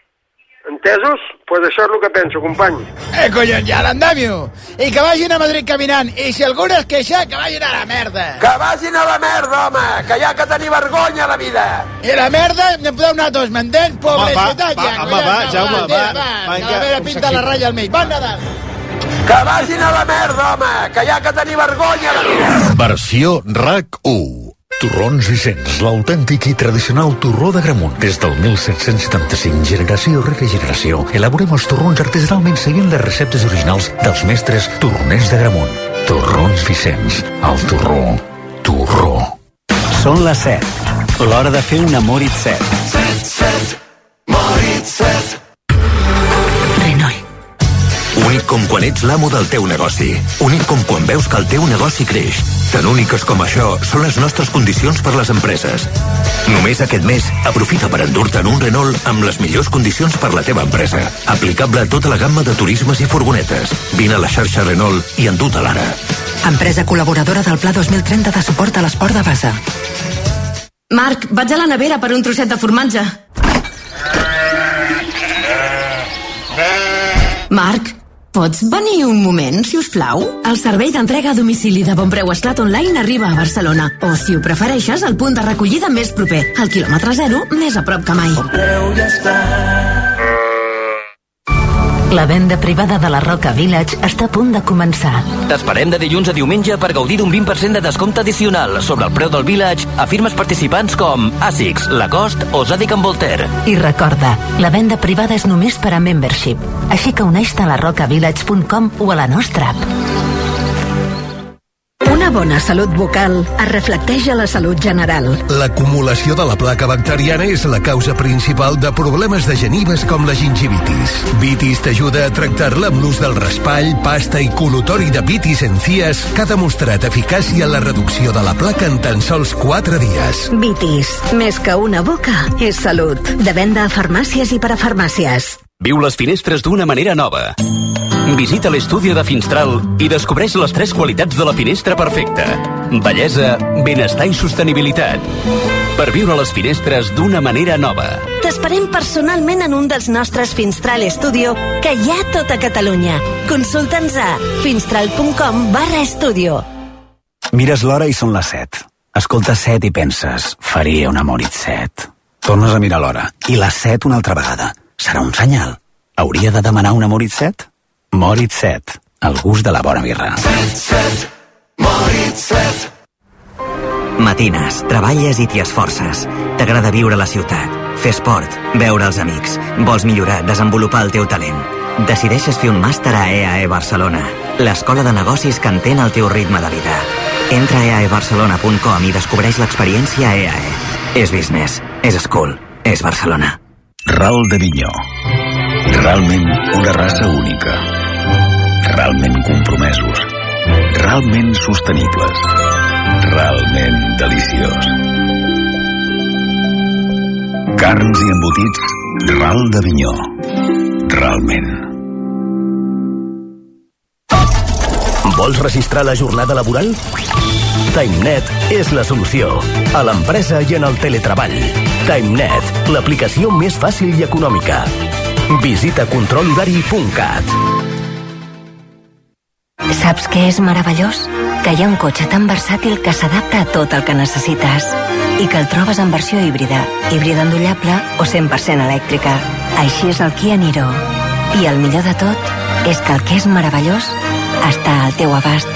Entesos? Doncs pues això és el que penso, company. Eh, collons, ja l'andamio. I que vagin a Madrid caminant. I si algú es queixa, que vagin a la merda. Que vagin a la merda, home, que hi ha que tenir vergonya a la vida. I la merda, ne podeu anar tots, m'entens? Pobre ciutat, ja. Home, va, Jaume, va. Va, que la meva pinta la ratlla al mig. Bon Nadal. Que vagin a la merda, home, que hi ha que tenir vergonya a la vida. Versió RAC u. Torrons Vicenç, l'autèntic i tradicional torró d'Agramunt. Des del mil set-cents setanta-cinc, generació rere generació, elaborem els torrons artesanalment seguint les receptes originals dels mestres torroners d'Agramunt. Torrons Vicenç, el torró, torró. Són les set. L'hora de fer un Moritz set. Set, set, Moritz set. Renault. Únic com quan ets l'amo del teu negoci. Únic com quan veus que el teu negoci creix. Tan úniques com això són les nostres condicions per les empreses. Només aquest mes, aprofita per endur-te'n un Renault amb les millors condicions per la teva empresa. Aplicable a tota la gamma de turismes i furgonetes. Vine a la xarxa Renault i endú-te l'ara. Empresa col·laboradora del Pla dos mil trenta de suport a l'esport de base. Marc, vaig a la nevera per un trosset de formatge. Marc, pots venir un moment, si us plau? El servei d'entrega a domicili de Bonpreu Esclat Online arriba a Barcelona. O, si ho prefereixes, el punt de recollida més proper. Al quilòmetre zero, més a prop que mai. Bonpreu ja està. La venda privada de la Roca Village està a punt de començar. T'esperem de dilluns a diumenge per gaudir d'un vint per cent de descompte addicional sobre el preu del Village a firmes participants com Asics, Lacoste o Zadig and Voltaire. I recorda, la venda privada és només per a membership, així que uneix-te a la roca village punt com o a la nostra app. Una bona salut bucal es reflecteix a la salut general. L'acumulació de la placa bacteriana és la causa principal de problemes de genives com la gingivitis. Vitis t'ajuda a tractar-la amb l'ús del raspall, pasta i col·lutori de Vitis Encías, que ha demostrat eficàcia en la reducció de la placa en tan sols quatre dies. Vitis, més que una boca, és salut. De venda a farmàcies i parafarmàcies. Viu les finestres d'una manera nova. Visita l'estudi de Finstral i descobreix les tres qualitats de la finestra perfecta. Bellesa, benestar i sostenibilitat. Per viure les finestres d'una manera nova. T'esperem personalment en un dels nostres Finstral Studio que hi ha a tota Catalunya. Consulta'ns a finstral punt com barra estudio. Mires l'hora i són les set. Escoltes set i penses, faria un Moritz set. Tornes a mirar l'hora. I les set una altra vegada. Serà un senyal. Hauria de demanar un Moritz set? Moritz set, el gust de la bona birra. Set, set, Moritz set. Matines, treballes i t'hi esforces. T'agrada viure a la ciutat, fer esport, veure els amics. Vols millorar, desenvolupar el teu talent. decideixes fer un màster a E A E Barcelona, l'escola de negocis que entén el teu ritme de vida. Entra a e a e barcelona punt com i descobreix l'experiència E A E. És business, és school, és Barcelona. Ral de Vinyó. Realment una raça única. Realment compromesos. Realment sostenibles. Realment deliciós. Carns i embotits Ral de Vinyó. Realment. Vols registrar la jornada laboral? TimeNet és la solució. A l'empresa i en el teletreball. TimeNet, l'aplicació més fàcil i econòmica. Visita control horari punt cat. Saps què és meravellós? Que hi ha un cotxe tan versàtil que s'adapta a tot el que necessites. I que el trobes en versió híbrida, híbrida endollable o cent per cent elèctrica. Així és el Kia Niro. I el millor de tot és que el que és meravellós està al teu abast.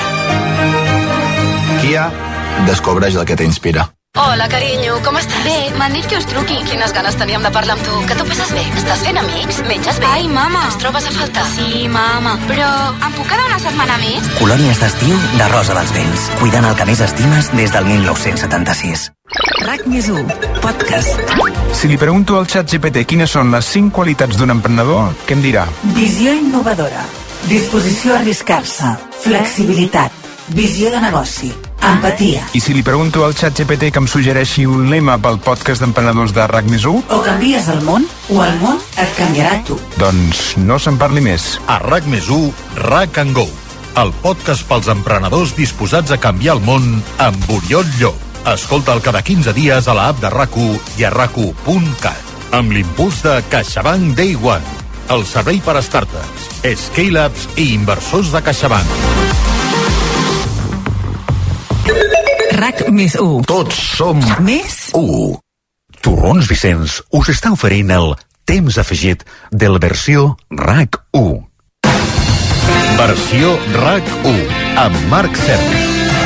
Kia, descobreix el que t'inspira. Hola, carinyo, com estàs? Bé, m'han dit que us truqui. Quines ganes teníem de parlar amb tu. Que tu passes bé? Estàs fent amics? Menges bé? Ai, mama. Ens trobes a faltar? Sí, mama. Però em puc quedar una setmana més? Colònies d'estiu de Rosa dels Vents. Cuidant el que més estimes des del mil nou-cents setanta-sis. RAC més u, podcast. Si li pregunto al ChatGPT quines són les cinc qualitats d'un emprenedor, què em dirà? Visió innovadora, disposició a arriscar-se, flexibilitat, visió de negoci, empatia. I si li pregunto al ChatGPT que em suggereixi un lema pel podcast d'emprenedors de RAC més u? O canvies el món, o el món et canviarà tu. Doncs no se'n parli més. A RAC més u, RAC and Go, el podcast pels emprenedors disposats a canviar el món amb Oriol Llop. Escolta'l cada quinze dies a l'app de RAC u i a rac u punt cat. Amb l'impuls de CaixaBank Day One, el servei per a startups, scale-ups i inversors de CaixaBank. RAC més u. Tots som més u. Torrons Vicenç us està oferint el temps afegit de la versió RAC u. Versió RAC u, amb Marc Serra.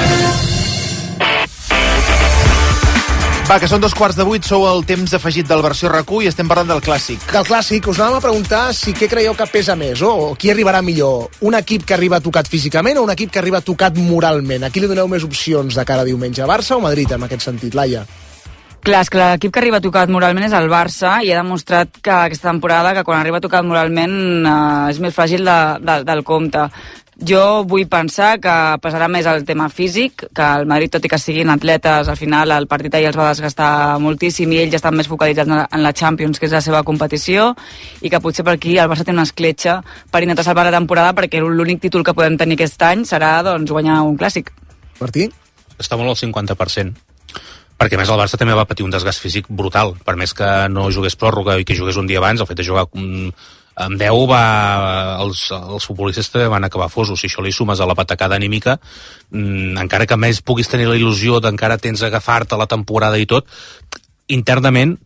Va, que són dos quarts de vuit, sou el temps afegit del versió RAC u i estem parlant del clàssic. Del clàssic, us anàvem a preguntar si què creieu que pesa més, o qui arribarà millor, un equip que arriba tocat físicament o un equip que arriba tocat moralment? A qui li doneu més opcions de cara a diumenge, Barça o Madrid, en aquest sentit, Laia? Clar, és que l'equip que arriba tocat moralment és el Barça i ha demostrat que aquesta temporada que quan arriba tocat moralment eh, és més fràgil de, de, del compte. Jo vull pensar que passarà més el tema físic, que el Madrid, tot i que siguin atletes, al final el partit ahir els va desgastar moltíssim i ells ja estan més focalitzats en la Champions, que és la seva competició, i que potser per aquí el Barça té una escletxa per intentar salvar la temporada, perquè l'únic títol que podem tenir aquest any serà doncs, guanyar un clàssic. Martí? Està molt al cinquanta per cent. Perquè a més el Barça també va patir un desgast físic brutal, per més que no jugués pròrroga i que jugués un dia abans, el fet de jugar un, amb deu va, els, els futbolistes també van acabar fosos. Si això li sumes a la patacada anímica, mmm, encara que més puguis tenir la il·lusió d'encara tens agafar-te la temporada i tot, internament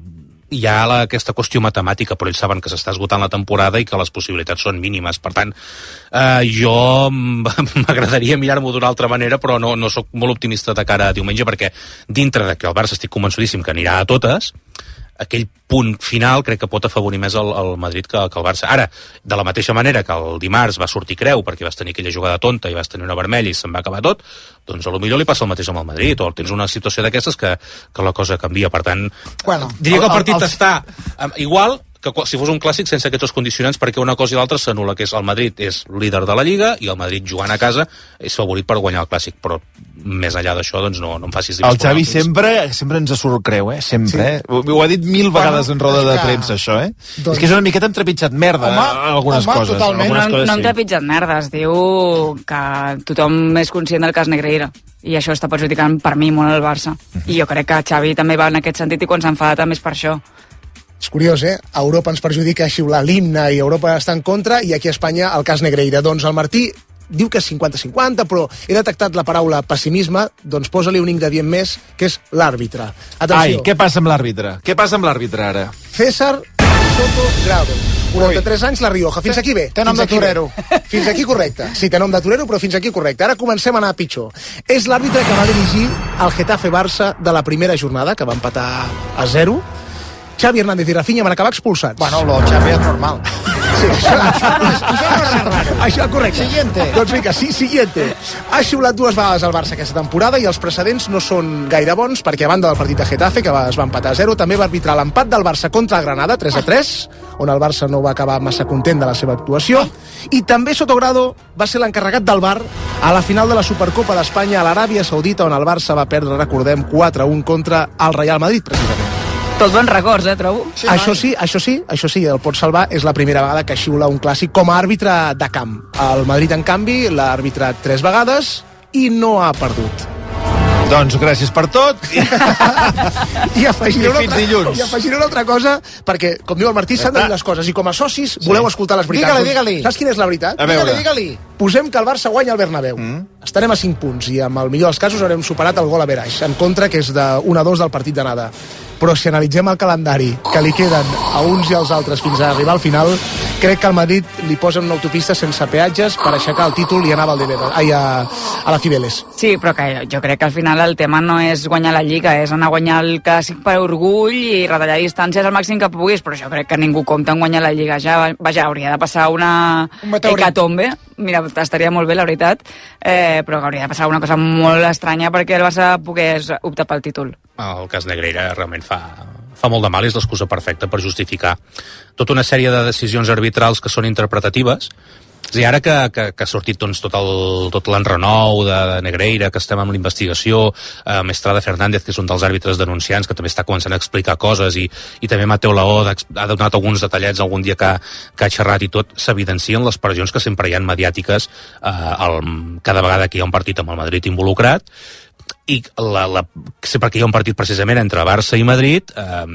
hi ha la, aquesta qüestió matemàtica, però ells saben que s'està esgotant la temporada i que les possibilitats són mínimes. Per tant, eh, jo m'agradaria mirar-m'ho d'una altra manera, però no, no sóc molt optimista de cara a diumenge, perquè dintre de que el Barça estic convençudíssim que anirà a totes, aquell punt final crec que pot afavorir més el, el Madrid que, que el Barça. Ara, de la mateixa manera que el dimarts va sortir creu perquè vas tenir aquella jugada tonta i vas tenir una vermella i se'n va acabar tot, doncs a lo millor li passa el mateix amb el Madrid, o tens una situació d'aquestes que, que la cosa canvia. Per tant, bueno, diria que el partit el, el, està um, igual que si fos un clàssic sense aquests condicionants, perquè una cosa i l'altra s'anul·la, que és el Madrid és líder de la Lliga i el Madrid jugant a casa és favorit per guanyar el clàssic, però més enllà d'això doncs no, no em facis dir el Xavi sempre, sempre ens surt creu, eh? Sempre, sí. eh? Ho, ho ha dit mil vegades bueno, en roda de premsa, això, eh? Doncs... És que és una miqueta hem trepitjat merda home, algunes home, coses. Algunes no, coses no hem sí. trepitjat merda, es diu que tothom és conscient del cas Negreira i això està perjudicant per mi molt el Barça. Uh-huh. I jo crec que Xavi també va en aquest sentit i quan s'enfada també és per això. És curiós, eh? A Europa ens perjudica xiular l'himne i Europa està en contra, i aquí a Espanya el cas Negreira. Doncs el Martí diu que és cinquanta cinquanta, però he detectat la paraula pessimisme, doncs posa-li un ingredient més, que és l'àrbitre. Atenció. Ai, què passa amb l'àrbitre? Què passa amb l'àrbitre ara? César Soto Grado. quaranta-tres anys, la Rioja. Fins aquí bé. Té nom de torero. Fins aquí correcte. Sí, té nom de torero, però fins aquí correcte. Ara comencem a anar pitjor. És l'àrbitre que va dirigir el Getafe Barça de la primera jornada, que va empatar a zero. Xavi Hernández i Rafinha van acabar expulsats. Bueno, lo Xavi és normal. Sí, això, això, això correcte. Siguiente. Doncs vinga, sí, siguiente. Ha xiulat dues vegades al Barça aquesta temporada i els precedents no són gaire bons perquè a banda del partit de Getafe, que es va empatar a zero, també va arbitrar l'empat del Barça contra el Granada, tres a tres, on el Barça no va acabar massa content de la seva actuació, i també Sotogrado va ser l'encarregat del V A R a la final de la Supercopa d'Espanya a l'Aràbia Saudita, on el Barça va perdre, recordem, quatre a un contra el Real Madrid, precisament. Tots bons records, eh, trobo? Sí, això sí, això sí, això sí, el pot salvar, és la primera vegada que xiula un clàssic com a àrbitre de camp. El Madrid, en canvi, l'ha arbitrat tres vegades i no ha perdut. Doncs gràcies per tot. I afegiré, una I fins altra, dilluns. I afegiré una altra cosa, perquè, com diu el Martí, s'han de dir les coses, i com a socis Sí. voleu escoltar les veritats. Digue-li, digue-li. Saps quina és la veritat? A veure. Digue-li, digue-li. Posem que el Barça guanya al Bernabéu. Mm. Estarem a cinc punts i amb el millor dels casos haurem superat el gol a Veraix, en contra, que és de un a dos del partit d'anada. Però si analitzem el calendari que li queden a uns i als altres fins a arribar al final, crec que al Madrid li posen una autopista sense peatges per aixecar el títol i anar a, Valdebebas, ai, a, a la Cibeles. Sí, però que jo crec que al final el tema no és guanyar la Lliga, és anar a guanyar el clàssic per orgull i retallar distàncies al màxim que puguis, però jo crec que ningú compta en guanyar la Lliga. Ja, vaja, hauria de passar una hecatombe, mira, estaria molt bé, la veritat, eh, però que hauria de passar una cosa molt estranya perquè el Barça pogués optar pel títol. El cas Negreira realment fa, fa molt de mal, és l'excusa perfecta per justificar tota una sèrie de decisions arbitrals que són interpretatives. És a dir, ara que, que, que ha sortit doncs, tot el- tot l'enrenou de, de Negreira, que estem amb la investigació, eh, Mestrada Fernández, que és un dels àrbitres denunciants, que també està començant a explicar coses, i, i també Mateu Laó ha donat alguns detallets algun dia que, que ha xerrat i tot, s'evidencien les pressions que sempre hi ha mediàtiques eh, el, cada vegada que hi ha un partit amb el Madrid involucrat, i la, la, sempre que hi ha un partit precisament entre Barça i Madrid, eh,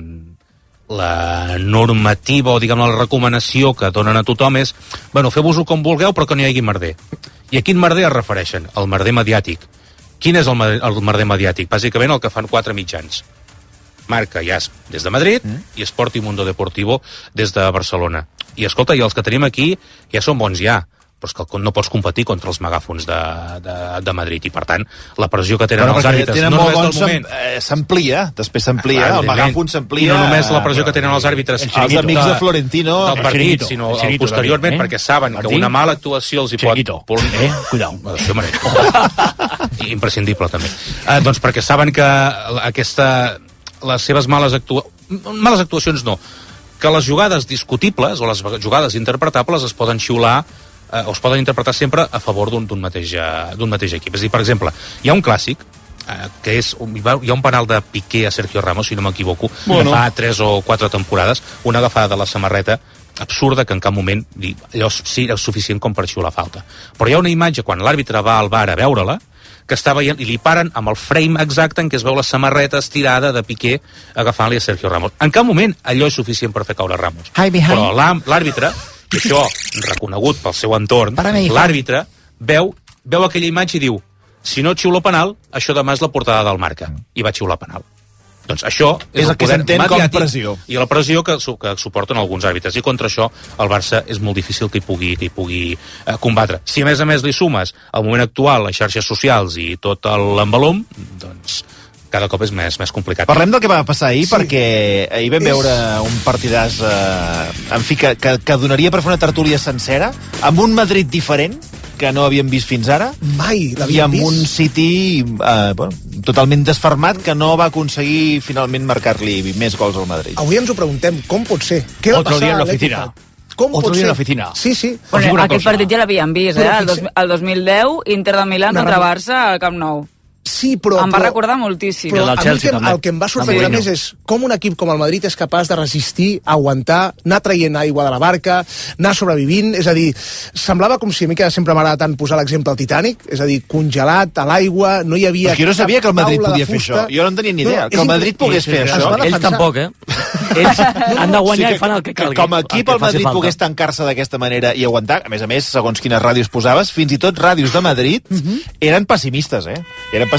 la normativa o diguem la recomanació que donen a tothom és, bueno, feu-vos-ho com vulgueu però que no hi hagi merder. I a quin merder es refereixen? El merder mediàtic. Quin és el, mer- el merder mediàtic? Bàsicament el que fan quatre mitjans. Marca ja és des de Madrid mm. i Sport i Mundo Deportivo des de Barcelona. I escolta, i els que tenim aquí ja són bons ja, però és que no pots competir contra els megàfons de, de, de Madrid, i per tant la pressió que tenen Bueno, els perquè àrbitres tenen no molt només bons, del moment, s'am- eh, s'amplia, després s'amplia, Ah, el evidentment. megàfon s'amplia. I no només la pressió que tenen els àrbitres El Els amics de Florentino. del El partit, chiringuito, sinó el el chiringuito posteriorment, també, eh? perquè saben que Martín? una mala actuació els hi Chiringuito. pot... Eh, cuidao. Això m'he... Imprescindible, també. Eh, doncs perquè saben que aquesta... les seves males actuacions... Males actuacions no. Que les jugades discutibles o les jugades interpretables es poden xiular eh, o es poden interpretar sempre a favor d'un d'un mateix, eh, d'un mateix equip. És a dir, per exemple, hi ha un clàssic eh, que és, hi va- hi ha un penal de Piqué a Sergio Ramos, si no m'equivoco, Bueno. que fa tres o quatre temporades, una agafada de la samarreta absurda que en cap moment di, allò sí era suficient com per xiular falta. Però hi ha una imatge quan l'àrbitre va al bar a veure-la que està veient, i li paren amb el frame exacte en què es veu la samarreta estirada de Piqué agafant-li a Sergio Ramos. En cap moment allò és suficient per fer caure Ramos. Hi behind. Però l'àm- l'àrbitre, i això reconegut pel seu entorn, Para-me, hija. l'àrbitre veu, veu aquella imatge i diu, si no xiulo penal, això demà és la portada del Marca. I va xiular penal. Doncs això és, És el que poder s'entén com mediàtic pressió. i la pressió que, su- que suporten alguns àrbitres, i contra això el Barça és molt difícil que hi pugui, que hi pugui eh, combatre. Si a més a més li sumes al moment actual les xarxes socials i tot l'embalom, doncs cada cop és més, més complicat. Parlem del que va passar ahir, Sí. sí. perquè ahir vam És- veure un partidàs eh, en fi, que, que, que donaria per fer una tertúlia sencera, amb un Madrid diferent que no havíem vist fins ara, Mai i l'havíem amb vist. un City eh, bueno, totalment desfermat que no va aconseguir finalment marcar-li més gols al Madrid. Avui ens ho preguntem, com pot ser? Què va Otro passar día en la a l'Etihad? oficina. Com Otro pot día en ser? la oficina. Sí, sí. Bueno, aquest partit ja l'havíem vist, eh? Però El, dos, fixa- el dos mil deu, Inter de Milà No, contra no. Barça al Camp Nou. Sí, però... Em va però- recordar moltíssim. Però a mi el que, el que em va sorprendre més és com un equip com el Madrid és capaç de resistir, aguantar, anar traient aigua de la barca, anar sobrevivint, és a dir, semblava com si a mi que sempre m'agrada tant posar l'exemple del Titanic, és a dir, congelat a l'aigua, no hi havia... Perquè jo no sabia cap que el Madrid taula de podia fer fusta. això. Jo no en tenia ni idea. No, que el és Madrid increïble. pogués fer Es això. va defensar. Ells tampoc, eh? Ells han de guanyar i fan el que calgui. Com a el equip que el faci Madrid falta. pogués tancar-se d'aquesta manera i aguantar, a més a més, segons quines ràdios posaves, fins i tot ràdios de Madrid eren pessimistes, eh? Eren pessimistes.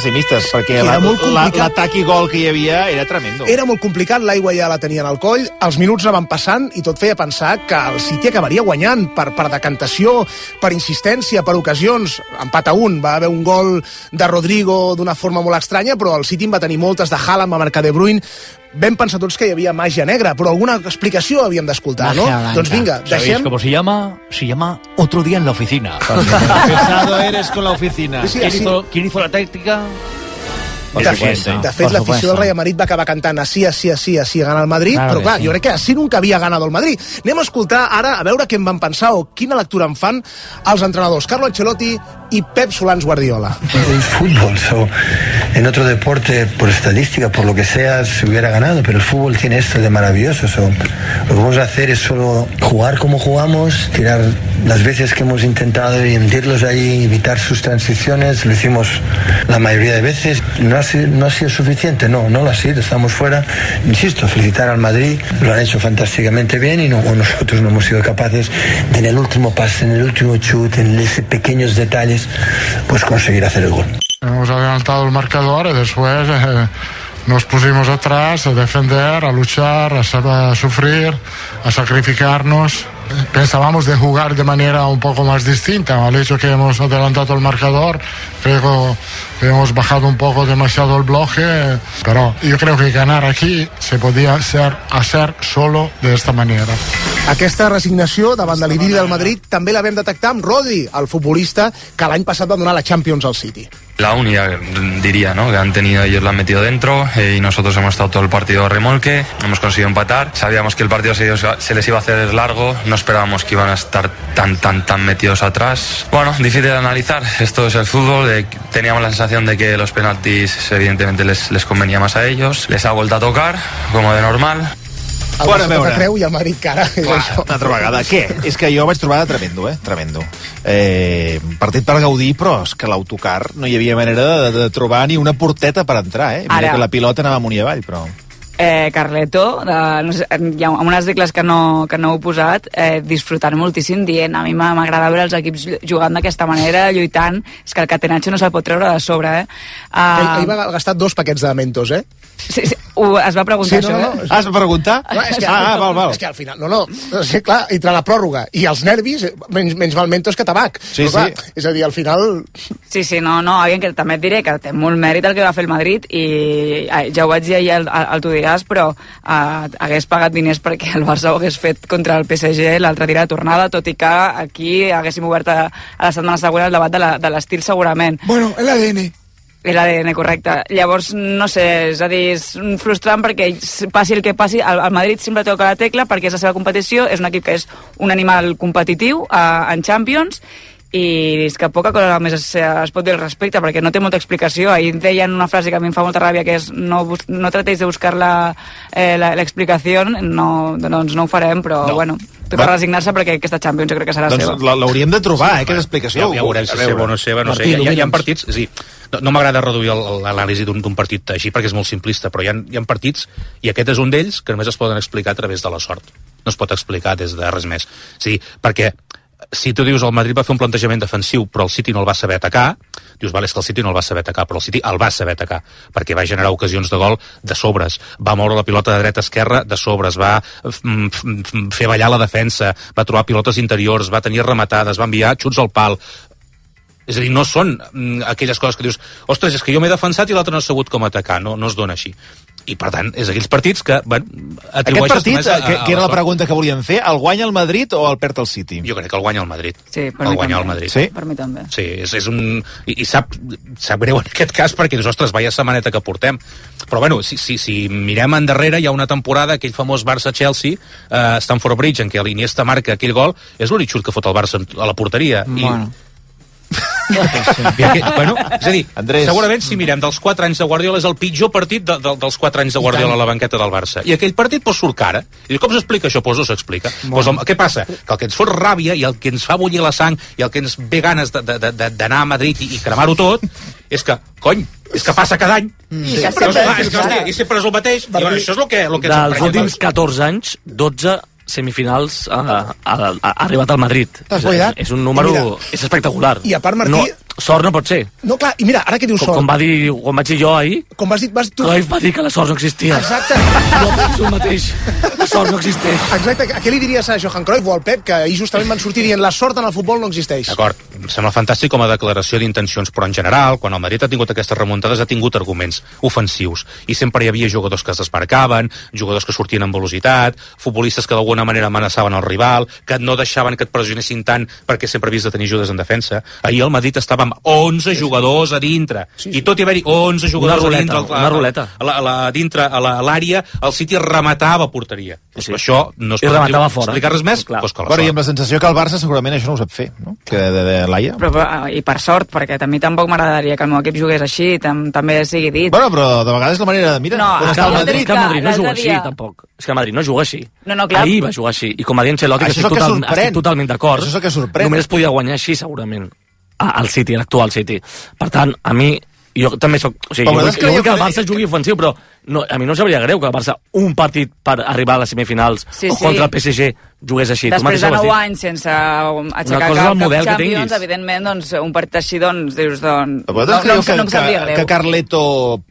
pessimistes, perquè l'atac i gol que hi havia era tremendo. Era molt complicat, l'aigua ja la tenien al coll, els minuts anaven passant i tot feia pensar que el City acabaria guanyant per, per decantació, per insistència, per ocasions. Empat a un, va haver un gol de Rodrigo d'una forma molt estranya, però el City en va tenir moltes, de Haaland, va marcar De Bruyne. Vam pensar tots que hi havia màgia negra, però alguna explicació havíem d'escoltar, no? Doncs vinga, deixem... ¿Cómo se llama? Se llama Otro día en la oficina. Pesado eres con la oficina. Sí, sí, ¿Quién, sí. Hizo, ¿Quién hizo la táctica? De fet, de fet l'afició del Real Madrid va acabar cantant así, así, así, así gana el Madrid, claro, però clar, sí. Jo crec que así nunca havia ganado el Madrid. Anem a escoltar ara, a veure què en van pensar o quina lectura en fan els entrenadors Carlo Ancelotti y Pep Solans Guardiola. Es fútbol, so, en otro deporte, por estadística, por lo que sea, se hubiera ganado, pero el fútbol tiene esto de maravilloso. So, lo que vamos a hacer es solo jugar como jugamos, tirar las veces que hemos intentado y hundirlos ahí, evitar sus transiciones, lo hicimos la mayoría de veces. No ha sido, no ha sido suficiente, no, no lo ha sido, estamos fuera. Insisto, felicitar al Madrid, lo han hecho fantásticamente bien y no, nosotros no hemos sido capaces de en el último pase, en el último chute, en esos pequeños detalles, pues conseguir hacer el gol. Hemos adelantado el marcador y después eh, nos pusimos atrás a defender, a luchar, a, a sufrir, a sacrificarnos. Pensábamos de jugar de manera un poco más distinta. Al hecho que hemos adelantado el marcador, creo que hemos bajado un poco demasiado el bloque, pero yo creo que ganar aquí se podía hacer, hacer solo de esta manera. Aquesta resignació davant de l'idili del Madrid també la vam detectar amb Rodri, el futbolista que l'any passat va donar la Champions al City. La única, diría, ¿no? Que han tenido, ellos la han metido dentro eh, y nosotros hemos estado todo el partido a remolque, hemos conseguido empatar, sabíamos que el partido se, se les iba a hacer largo, no esperábamos que iban a estar tan, tan, tan metidos atrás. Bueno, difícil de analizar, esto es el fútbol, eh, teníamos la sensación de que los penaltis evidentemente les, les convenía más a ellos, les ha vuelto a tocar, como de normal. El bueno, Barça que creu i el Madrid cara. Clar, una altra vegada. Què? És que jo vaig trobar de tremendo, eh? Tremendo. Eh, partit per gaudir, però és que l'autocar no hi havia manera de, de trobar ni una porteta per entrar, eh? Mira Ara. Que la pilota anava amunt i avall, però... Eh, Carleto, eh, no sé, hi ha unes decles que no, que no heu posat, eh, disfrutant moltíssim, dient a mi m'agrada veure els equips jugant d'aquesta manera, lluitant, és que el Catenaccio no se'l pot treure de sobre, eh? Uh, Ell, ell va gastar dos paquets de Mentos, eh? Sí, sí, ho, es va preguntar, sí, no, això, no, no. eh? Ah, es va preguntar? No, és que, ah, ah, val, val. És que al final, no, no, sí, clar, entre la pròrroga i els nervis, menys, menys val Mentos que tabac. Sí, però, clar, sí. És a dir, al final... Sí, sí, no, no, aviam, que també et diré que té molt mèrit el que va fer el Madrid i ja ho vaig dir ahir al, al Tu diràs, però eh, hagués pagat diners perquè el Barça ho hagués fet contra el P S G l'altre dia de tornada, tot i que aquí haguéssim obert a, a la setmana següent el debat de l'estil segurament. Bueno, l'A D N. L'A D N, correcte. Llavors, no sé, és a dir, és frustrant perquè passi el que passi, el, el Madrid sempre toca la tecla perquè és la seva competició, és un equip que és un animal competitiu uh, en Champions, i és que poca cosa més es, es pot dir al respecte perquè no té molta explicació. Ahir deien una frase que a mi em fa molta ràbia, que és no, no tratéis de buscar la, eh, la, la explicació, no, doncs no ho farem, però no. Bueno, toca Va. resignar-se perquè aquesta Champions jo crec que serà doncs seva. L'hauríem de trobar, eh, aquesta explicació. Ja, ja veurem si seva o no seva, no sé. Hi ha, hi ha partits, és a dir, no, no m'agrada reduir l'anàlisi d'un partit així perquè és molt simplista, però hi ha, hi ha partits, i aquest és un d'ells, que només es poden explicar a través de la sort. No es pot explicar des de res més. Sí, perquè si tu dius el Madrid va fer un plantejament defensiu però el City no el va saber atacar, dius, vale, és que el City no el va saber atacar, però el City el va saber atacar, perquè va generar ocasions de gol de sobres, va moure la pilota de dreta a esquerra de sobres, va fer ballar la defensa, va trobar pilotes interiors, va tenir rematades, va enviar xuts al pal. És a dir, no són aquelles coses que dius, ostres, és que jo m'he defensat i l'altre no ha sabut com atacar, no, no es dona així. I per tant, és aquells partits que, bueno, atribueixes aquest partit, a, a, que, que era la pregunta que volíem fer, el guanya el Madrid o el perd el City? Jo crec que el guanya el Madrid. Sí, per el mi guanya també. el Madrid. Sí? Per mi també. Sí, és, és un... I, i sap, sap greu en aquest cas perquè dius, ostres, vaya setmaneta que portem. Però bueno, si, si, si mirem endarrere, hi ha una temporada, aquell famós Barça-Chelsea, uh, Stamford Bridge, en què l'Iniesta marca aquell gol, és l'únic xut que fot el Barça a la porteria. Bueno. I, I aquell, bueno, és a dir, Andrés. segurament si mirem dels quatre anys de Guardiola és el pitjor partit de, de, dels quatre anys de Guardiola a la banqueta del Barça, i aquell partit pues, surt cara, i com s'explica això? Pues no s'explica. Pues, què passa? Que el que ens fot ràbia i el que ens fa bullir la sang i el que ens ve ganes d'anar a Madrid i, i cremar-ho tot és que, cony, és que passa cada any. Mm. I, sempre, és, clar, és que, hòstia, i sempre és el mateix. I, bueno, això és el que, el que dels últims catorze anys, dotze semifinals ha, ha, ha arribat al Madrid. T'has boirat? És, és un número... Mira, és espectacular. I a part, Martí... No, sort no pot ser. No, clar, i mira, ara que dius com, sort... Com va dir, quan vaig dir jo ahir... Com vas dir... Vas, tu... Cruyff va dir que la sort no existia. Exacte. Jo penso el mateix. La sort no existeix. Exacte. Què li diries a Johan Cruyff o al Pep, que ahir justament van sortir dient la sort en el futbol no existeix? D'acord, em sembla fantàstic com a declaració d'intencions, però en general, quan el Madrid ha tingut aquestes remuntades, ha tingut arguments ofensius. I sempre hi havia jugadors que es desmarcaven, jugadors que sortien en velocitat, futbolistes que d'alguna manera amenaçaven el rival, que no deixaven que et pressionessin tant perquè sempre havies de tenir ajudes en defensa. Ahir el Madrid estava amb onze jugadors a dintre, sí, sí. I tot i haver-hi onze jugadors ruleta, a dintre, una ruleta. A la, a la, a dintre, a l'àrea, el City rematava porteria. Sí, sí. Això no es I pot rematava fora. explicar res més, Clar. Pues que la bueno, sort. I amb la sensació que el Barça segurament això no ho sap fer, no? Que de, de, de Laia. Però, però, I per sort, perquè també tampoc m'agradaria que el meu equip jugués així, tam, també sigui dit. Bueno, però de vegades és la manera de... Mira, no, on està el Madrid? És que el Madrid no juga així, tampoc. És que el Madrid no juga així. No, no, clar. Ahir va jugar així. I com va dir Ancelotti, que estic, total, estic totalment d'acord, això és el que sorprèn. Només podia guanyar així, segurament, al City, l'actual City. Per tant, a mi... Jo també soc... O sigui, jo vull, jo vull que el Barça jugui ofensiu, però no, a mi no sabria greu que el Barça un partit per arribar a les semifinals sí, o sí. contra el P S G jugués així. Després de nou anys sense aixecar cap, cap Champions, evidentment, doncs, un partit així, doncs, dius, doncs... No, no, no, que, no em sabria greu. Que Carleto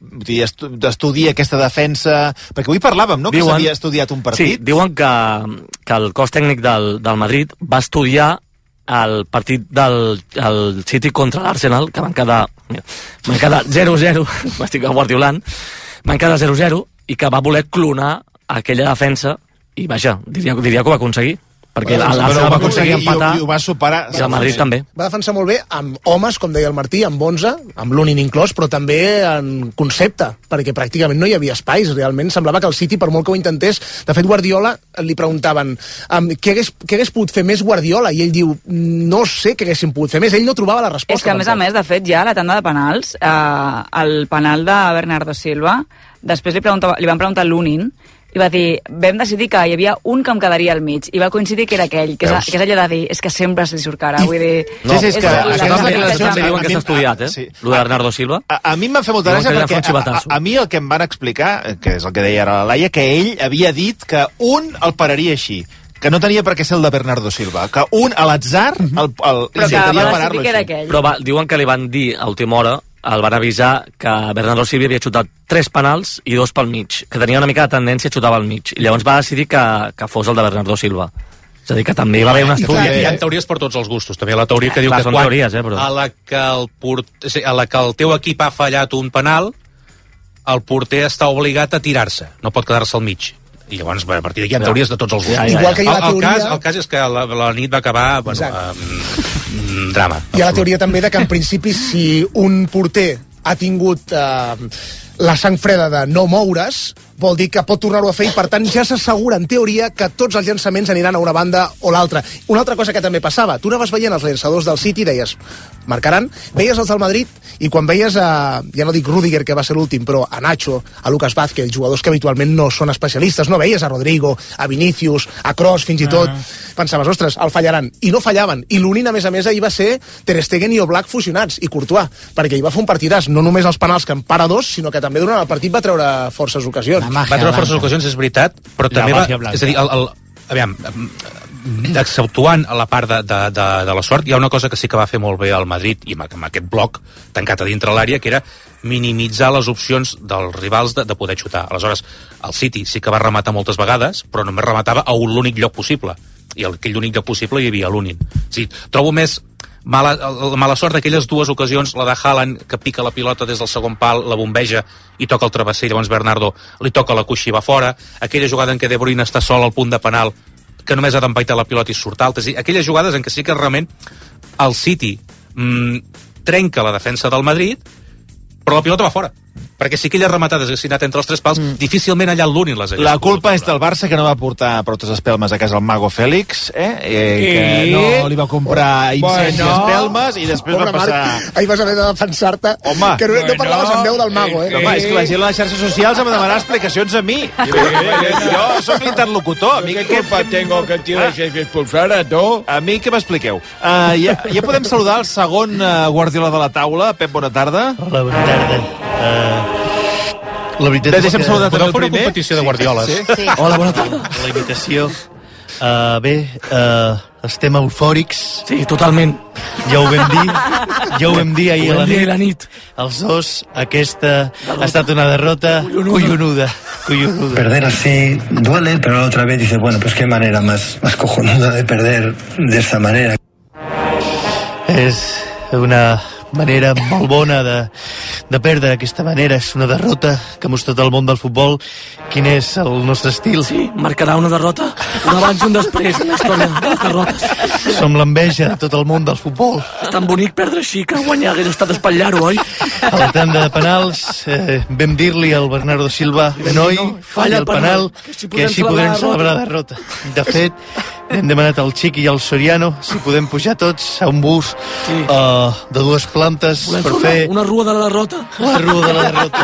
estudia aquesta defensa... Perquè avui parlàvem, no?, que s'havia estudiat un partit. Sí, diuen que, que el cos tècnic del, del Madrid va estudiar el partit del el City contra l'Arsenal, que van quedar, mira, van quedar zero zero, m'estic guardiolant, van quedar zero zero, i que va voler clonar aquella defensa, i vaja, diria, diria que ho va aconseguir, perquè bueno, l'Arsenal va aconseguir empatar, i ho, i ho va superar, i el Madrid també. Va defensar molt bé amb homes, com deia el Martí, amb onze, amb l'Unin inclòs, però també en concepte, perquè pràcticament no hi havia espais, realment semblava que el City, per molt que ho intentés, de fet Guardiola li preguntaven um, què, hagués, què hagués pogut fer més Guardiola, i ell diu, no sé què haguessin pogut fer més, ell no trobava la resposta. És que a més a més, de fet, ja a la tanda de penals, eh, el penal de Bernardo Silva, després li, li van preguntar l'Unin, i va dir, vam decidir que hi havia un que em quedaria al mig, i va coincidir que era aquell, que, és, que és allò de dir, és que sempre se li surt cara, vull dir... No, sí, sí, és que... També diuen que s'ha estudiat, eh? Sí. Lo de Bernardo Silva. A, a mi em va fer molta gràcia perquè a, a, a mi el que em van explicar, que és el que deia ara la Laia, que ell havia dit que un el pararia així, que no tenia per què ser el de Bernardo Silva, que un a l'atzar el, el, intentaria parar-lo així. Però va, diuen que li van dir a última hora, el van avisar que Bernardo Silva havia xutat tres penals i dos pel mig, que tenia una mica de tendència a xutar pel mig, i llavors va decidir que, que fos el de Bernardo Silva. És a dir, que també hi va haver un estudi. Hi ha teories per tots els gustos. També hi ha la teoria que diu Clar, que quan teories, eh, però... a, la que el port... a la que el teu equip ha fallat un penal, el porter està obligat a tirar-se, no pot quedar-se al mig. I llavors, a partir d'aquí hi ha teories de tots els gustos. Ja, ja, ja. Igual que hi ha la teoria... el, el, cas, el cas és que la, la nit va acabar bueno, amb drama. Hi ha la teoria també de que en principi si un porter ha tingut eh, la sang freda de no moure's, vol dir que pot tornar-ho a fer i per tant ja s'assegura en teoria que tots els llançaments aniran a una banda o l'altra. Una altra cosa que també passava, tu anaves veient els llançadors del City i deies, marcaran, veies els del Madrid i quan veies a, ja no dic Rüdiger que va ser l'últim, però a Nacho, a Lucas Vázquez, jugadors que habitualment no són especialistes, no veies a Rodrigo, a Vinicius, a Kroos fins i tot, uh-huh. pensaves, ostres, el fallaran, i no fallaven, i l'únic a més a més ahir va ser Ter Stegen i Oblak fusionats, i Courtois, perquè hi va fer un partidàs, no només els penals que en para dos, sinó que també durant el partit va treure forces ocasions. Va treure forces ocasions, és veritat, però també va, és a dir, el, el, aviam, exceptuant la part de, de, de, de la sort, hi ha una cosa que sí que va fer molt bé al Madrid, i amb, amb aquest bloc tancat a dintre l'àrea, que era minimitzar les opcions dels rivals de, de poder xutar. Aleshores, el City sí que va rematar moltes vegades, però només rematava a l'únic lloc possible, i en aquell únic lloc possible hi havia l'únic. O sigui, trobo més mala, mala sort d'aquelles dues ocasions, la de Haaland, que pica la pilota des del segon pal, la bombeja i toca el travesser, llavors Bernardo li toca la cuixa i va fora, aquella jugada en què De Bruyne està sol al punt de penal, que només ha d'empaitar la pilota i surt alta. És a dir, aquelles jugades en què sí que realment el City mmm, trenca la defensa del Madrid, però la pilota va fora. Perquè si aquelles rematades haguessin anat entre els tres pals, mm. difícilment allà l'únic les hagués. La culpa és del Barça, que no va portar prou espelmes a casa el mago Fèlix, eh? eh que no li va comprar incendis bueno. espelmes, i després Pobre va passar... Marc, ahir vas haver de defensar-te. Home, que no, bueno, no parlaves amb veu del mago, eh? Home, és que la gent a les xarxes socials em va demanar explicacions a mi. Jo soc l'interlocutor. A mi què culpa tengo que t'hi deixes expulsar a tu? A mi què m'expliqueu? Uh, ja, ja podem saludar el segon uh, Guardiola de la taula. Pep, bona tarda. Hola, bona tarda. Uh... La veritat és que... Podeu fer una competició de Guardioles. Sí? Sí. Hola, bona tarda. La imitació... Uh, bé, uh, estem eufòrics. Sí, totalment. Ja ho vam dir, ja ho vam dir ahir Ho a vam la dir nit. la nit. Els dos, aquesta ha estat una derrota collonuda. collonuda. Perder así duele, pero otra vez dices, bueno, pues qué manera más, más cojonuda de perder de esta manera. És una manera molt bona de, de perdre d'aquesta manera. És una derrota que ha mostrat al món del futbol quin és el nostre estil. Sí, marcarà una derrota, un abans i un després en la història de les derrotes. Som l'enveja de tot el món del futbol. És tan bonic perdre així que guanyar hagués estat espatllar-ho, oi? A la tanda de penals eh, vam dir-li al Bernardo Silva, noi, falla el penal, que així podrem celebrar la derrota. De fet, hem demanat al Chiqui i al Soriano si podem pujar tots a un bus sí. uh, de dues plantes Volem per fer fer una, una rua de la derrota. la rua de la derrota.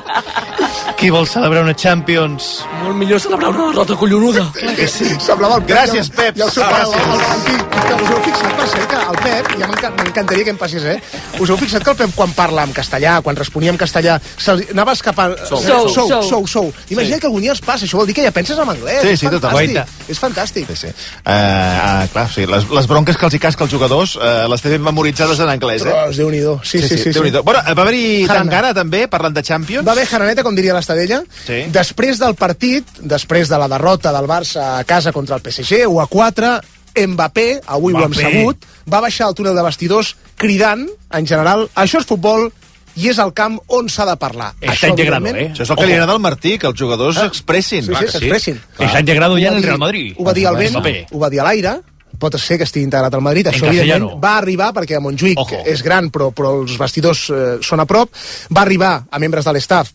Qui vol celebrar una Champions? Molt millor celebrar una derrota collonuda. Clar que sí. Semblava el Pep. Gràcies, Pep. I el seu Ah, pare, gràcies. el, el, el, que us heu fixat, per ser que el Pep, ja m'enca- m'encantaria que em passés, eh? Us heu fixat que el Pep, quan parla en castellà, quan responia en castellà, se'ls anava escapant... Sou. Sou, Sou, sou, sou. sou. sou. Imagina't que algun dia els passa, això vol dir que ja penses en anglès. Sí, És sí, totalment. fantàstic. És fantàstic. Sí, sí. Uh, uh, clar, sí, les, les bronques que els hi casca als jugadors uh, les tenen memoritzades en anglès, eh? Tros, Déu-n'hi-do. Sí, sí, sí. sí, Déu-n'hi-do. Bueno, va haver-hi Jarana. tangana, també, parlant de Champions? Va haver Jaraneta, com diria l'Estadella. Sí. Després del partit, després de la derrota del Barça a casa contra el P S G, u a quatre, Mbappé, avui ho hem Mbappé. sabut, va baixar al túnel de vestidors cridant, en general, això és futbol i és el camp on s'ha de parlar. Está integrado, evidentment, ¿eh? Això és el que li agrada al Martí, que els jugadors s'expressin. Sí, Clar sí, que s'expressin. Está integrado ya Ho va en el dir- Real Madrid. Ho va dir al vent, Mbappé. ho va dir a l'aire, pot ser que estigui integrat al Madrid, això castellano. evidentment va arribar, perquè a Montjuïc Ojo. és gran, però, però els vestidors eh, són a prop, va arribar a membres de l'estaf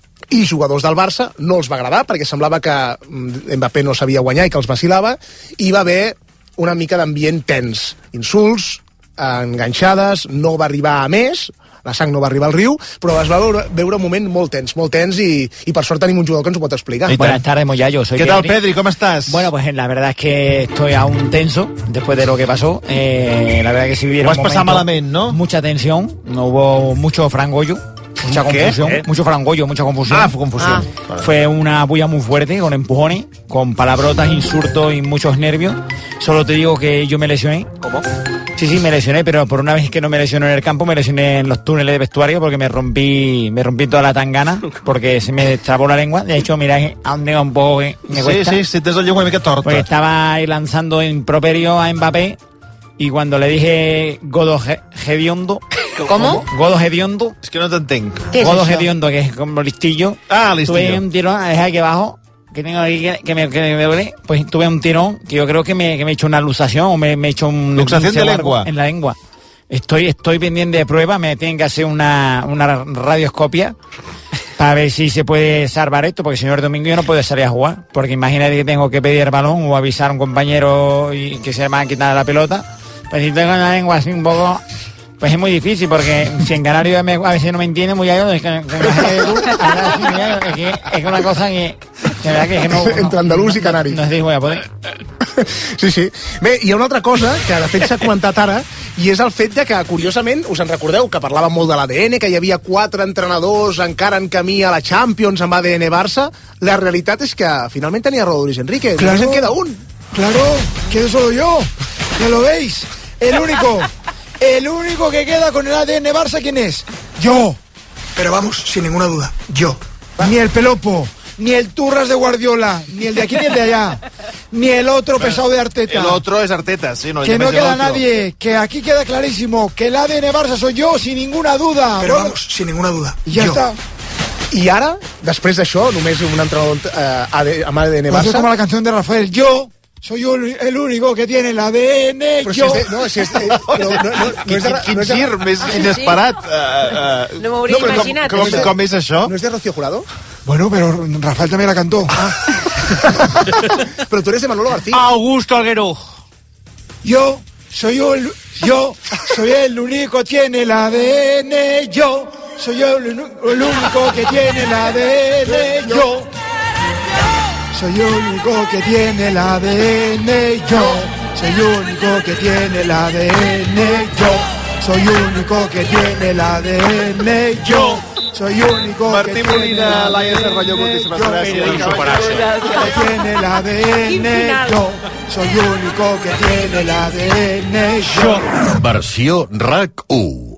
i jugadors del Barça, no els va agradar perquè semblava que mm, Mbappé no sabia guanyar i que els vacilava, i va haver una mica d'ambient tens, insults, enganxades, no va arribar a més, la sang no va arribar al riu, però es va veure, veure un moment molt tens, molt tens, i, i per sort tenim un jugador que ens ho pot explicar. Buenas tardes, Moyayo. Soy ¿Qué tal, Pedri. Pedri? ¿Cómo estás? Bueno, pues la verdad es que estoy aún tenso después de lo que pasó. Eh, la verdad que sí vivieron Ho has passat momentos- malament, no? Mucha tensión, no hubo mucho frangollo, mucha ¿Qué? confusión, ¿Eh? mucho frangollo, mucha confusión. Ah, fue confusión. Vale. Fue una bulla muy fuerte, con empujones, con palabrotas, insultos y muchos nervios. Solo te digo que yo me lesioné. ¿Cómo? Sí, sí, me lesioné, pero por una vez que no me lesioné en el campo, me lesioné en los túneles de vestuario porque me rompí, me rompí toda la tangana, porque se me trabó la lengua. De hecho, mira, a donde va un poco que me Sí, cuesta. sí, sí, tens la llengua una mica torta. Pues estaba ahí lanzando improperio a Mbappé y cuando le dije Godo Ge- Hediondo... ¿Cómo? Godo Hediondo. És que no t'entenc. Godo Hediondo, que es como listillo. Ah, listillo. Tuve un tirón, deja aquí abajo, que tengo aquí que, que me, que me duele. Pues tuve un tirón que yo creo que me, que me he hecho una luxación o me, me he hecho un... Luxación un de cebargo lengua. En la lengua. Estoy, estoy pendiente de prueba, me tienen que hacer una, una radioscopia para ver si se puede salvar esto, porque si no el domingo yo no puedo salir a jugar, porque imagínate que tengo que pedir el balón o avisar a un compañero y que se me va a quitar la pelota. Pues si tengo la lengua así un poco, pues es muy difícil, porque si en Canario me- a veces no me entiende muy algo, es que, que imagínate tú, hablar así, mira, es que es una cosa que, de verdad que, es que no, no... Entre andalús i canari. No sé si voy a poder. Sí, sí. Bé, hi ha una altra cosa que de fet s'ha comentat ara, i és el fet de que, curiosament, us en recordeu que parlàvem molt de l'A D N, que hi havia quatre entrenadors encara en camí a la Champions amb A D N Barça. La realitat és que finalment tenia raó Luis Enrique. Claro. Només en queda un. Claro, quedo solo yo. ¿Ya lo veis? El único. El único que queda con el A D N Barça, ¿quién es? Yo. Pero vamos, sin ninguna duda, yo. Ni el Pelopo, ni el Turras de Guardiola, ni el de aquí ni el de allá, ni el otro pesado de Arteta. El otro es Arteta, sí. No, Que no llames el queda otro. nadie, que aquí queda clarísimo que el A D N Barça soy yo, sin ninguna duda. Pero Bueno, vamos, sin ninguna duda. Y ya yo. está. I ara, després d'això, només un entrenador eh, A D amb A D N Va a ser Barça... como la canción de Rafael, yo soy yo el único que tiene el A D N, Però si yo. és de, no, si és de, no, no, no, no, no és de, Quin no és de, gir més inesperat. Uh, uh, No m'ho hauria però com- imaginat, Com, això. com és això? ¿No es de Rocío Jurado? Bueno, pero Rafael también la cantó. Pero tú eres de Manolo García. Augusto Alguero. Yo soy el, yo soy el único que tiene el A D N, yo soy yo el, unu- el único que tiene el A D N, yo soy yo el único que tiene el A D N, yo soy el único que tiene el A D N, yo soy el único que tiene el A D N, yo Soy único Martí Molina, Laia Cervelló, moltíssimes gràcies. Que tiene el A D N yo. Soy único que tiene el A D N yo. Versió R A C u.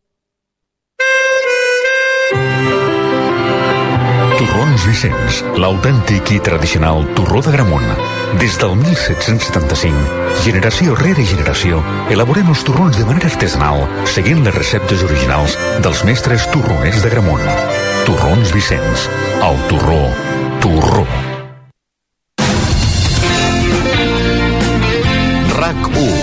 Torrons Vicenç, l'autèntic i tradicional torró de Gramunt. Des del mil set-cents setanta-cinc, generació rere generació, elaborem els torrons de manera artesanal, seguint les receptes originals dels mestres torroners de Gramunt. Torrons Vicenç, el torró, torró. R A C u.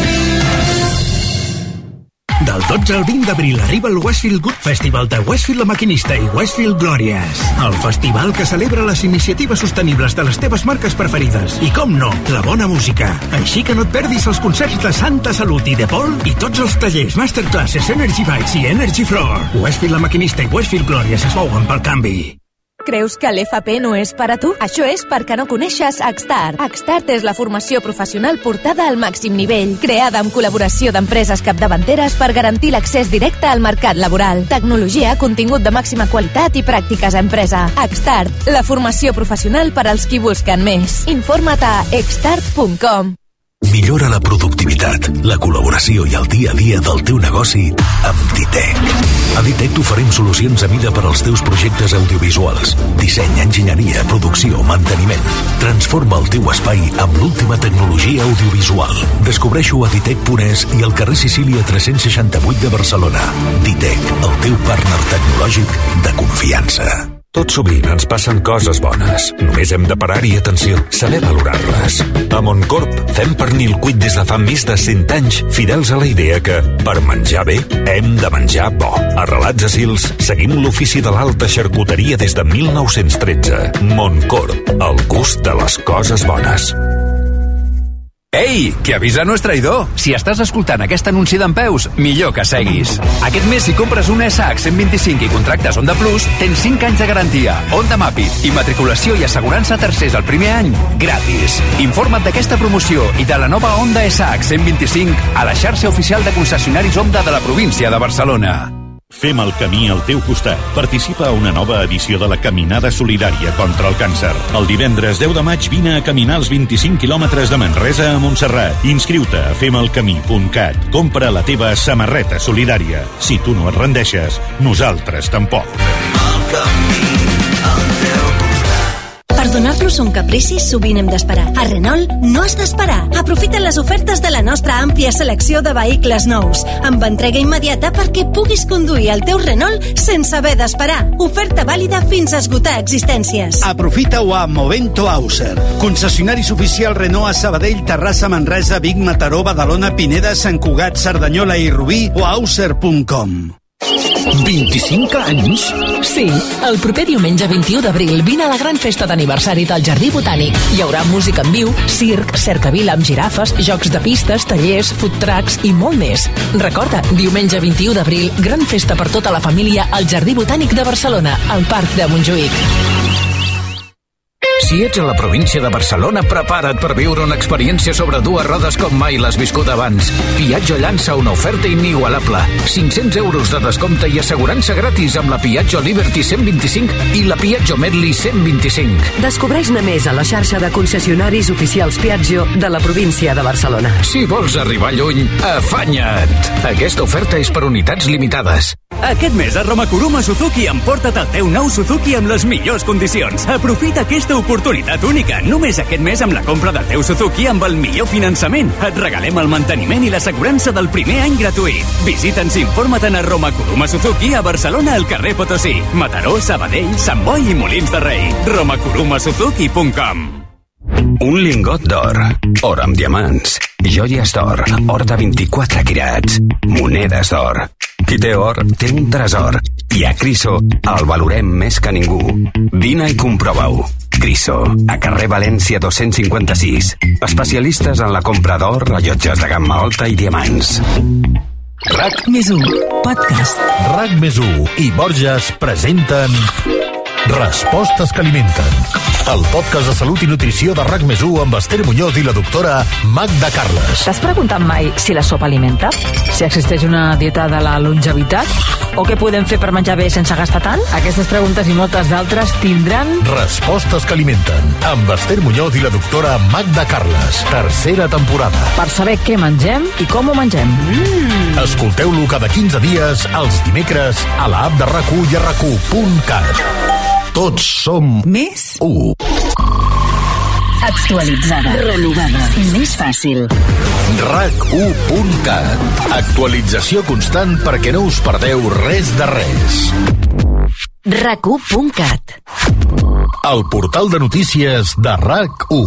Del dotze al vint d'abril arriba el Westfield Good Festival de Westfield La Maquinista i Westfield Glòries. El festival que celebra les iniciatives sostenibles de les teves marques preferides. I com no, la bona música. Així que no et perdis els concerts de Santa Salut i De Paul i tots els tallers, masterclasses, Energy Bikes i Energy Floor. Westfield La Maquinista i Westfield Glòries es mouen pel canvi. Creus que l'F P no és per a tu? Això és perquè no coneixes Xtart. Xtart és la formació professional portada al màxim nivell, creada amb col·laboració d'empreses capdavanteres per garantir l'accés directe al mercat laboral. Tecnologia, contingut de màxima qualitat i pràctiques a empresa. Xtart, la formació professional per als qui busquen més. Informa't a xtart punt com. Millora la productivitat, la col·laboració i el dia a dia del teu negoci amb Ditec. A Ditec t'oferim solucions a mida per als teus projectes audiovisuals. Disseny, enginyeria, producció, manteniment. Transforma el teu espai amb l'última tecnologia audiovisual. Descobreixo a ditec punt es i al carrer Sicília tres-cents seixanta-vuit de Barcelona. Ditec, el teu partner tecnològic de confiança. Tot sovint ens passen coses bones. Només hem de parar-hi atenció, saber valorar-les. A Montcorp fem pernil cuit des de fa més de cent anys, fidels a la idea que, per menjar bé, hem de menjar bo. A Relats a Sils seguim l'ofici de l'alta xarcuteria des de mil nou-cents tretze. Montcorp, el gust de les coses bones. Ei, que avisa no és traïdor. Si estàs escoltant aquest anunci d'en Peus, millor que seguis. Aquest mes, si compres un S H cent vint-i-cinc i contractes Honda Plus, tens cinc anys de garantia, Honda Mapit, immatriculació i assegurança a tercers el primer any, gratis. Informa't d'aquesta promoció i de la nova Honda S H cent vint-i-cinc a la xarxa oficial de concessionaris Honda de la província de Barcelona. Fem el camí al teu costat. Participa a una nova edició de la Caminada Solidària contra el Càncer. El divendres deu de maig vine a caminar els vint-i-cinc quilòmetres de Manresa a Montserrat. Inscriu-te a fem el camí punt cat. Compra la teva samarreta solidària. Si tu no et rendeixes, nosaltres tampoc. Per donar-los un caprici sovint hem d'esperar. A Renault no has d'esperar. Aprofita les ofertes de la nostra àmplia selecció de vehicles nous, amb entrega immediata perquè puguis conduir el teu Renault sense haver d'esperar. Oferta vàlida fins a esgotar existències. Aprofita-ho a Movento Auser. Concessionaris oficial Renault a Sabadell, Terrassa, Manresa, Vic, Mataró, Badalona, Pineda, Sant Cugat, Cerdanyola i Rubí o auser punt com. vint-i-cinc anys? Sí, el proper diumenge vint-i-u d'abril vine a la gran festa d'aniversari del Jardí Botànic. Hi haurà música en viu, circ, cercavila amb girafes, jocs de pistes, tallers, food trucks i molt més. Recorda, diumenge vint-i-u d'abril, gran festa per tota la família al Jardí Botànic de Barcelona, al Parc de Montjuïc. Si ets a la província de Barcelona, prepara't per viure una experiència sobre dues rodes com mai l'has viscut abans. Piaggio llança una oferta inigualable. cinc-cents euros de descompte i assegurança gratis amb la Piaggio Liberty cent vint-i-cinc i la Piaggio Medley cent vint-i-cinc. Descobreix-ne més a la xarxa de concessionaris oficials Piaggio de la província de Barcelona. Si vols arribar lluny, afanya't! Aquesta oferta és per unitats limitades. Aquest mes a Roma Kuruma Suzuki emporta't el teu nou Suzuki amb les millors condicions. Aprofita aquesta oportunitat única. Només aquest mes amb la compra del teu Suzuki amb el millor finançament. Et regalem el manteniment i l'assegurança del primer any gratuït. Visita'ns i informa't a Roma Kuruma Suzuki a Barcelona al carrer Potosí, Mataró, Sabadell, Sant Boi i Molins de Rei. roma kuruma suzuki punt com. Un lingot d'or, or amb diamants, joies d'or, or de vint-i-quatre quirats, monedes d'or. Qui té or, té un tresor. I a Criso el valorem més que ningú. Vine i comprova-ho. Criso, a carrer València dos-cents cinquanta-sis. Especialistes en la compra d'or, rellotges de gamma alta i diamants. R A C més u, podcast. R A C més u i Borges presenten Respostes que alimenten. El podcast de salut i nutrició de RAC més u amb Esther Muñoz i la doctora Magda Carles. T'has preguntat mai si la sopa alimenta? Si existeix una dieta de la longevitat? O què podem fer per menjar bé sense gastar tant? Aquestes preguntes i moltes d'altres tindran... Respostes que alimenten amb Esther Muñoz i la doctora Magda Carles. Tercera temporada. Per saber què mengem i com ho mengem. Mm. Escolteu-lo cada quinze dies els dimecres a l'app de RAC u i a RAC u punt cat. Tots som més u. Actualitzada, renovada, més fàcil. RAC u punt cat. Actualització constant perquè no us perdeu res de res. RAC u punt cat. El portal de notícies de RAC u.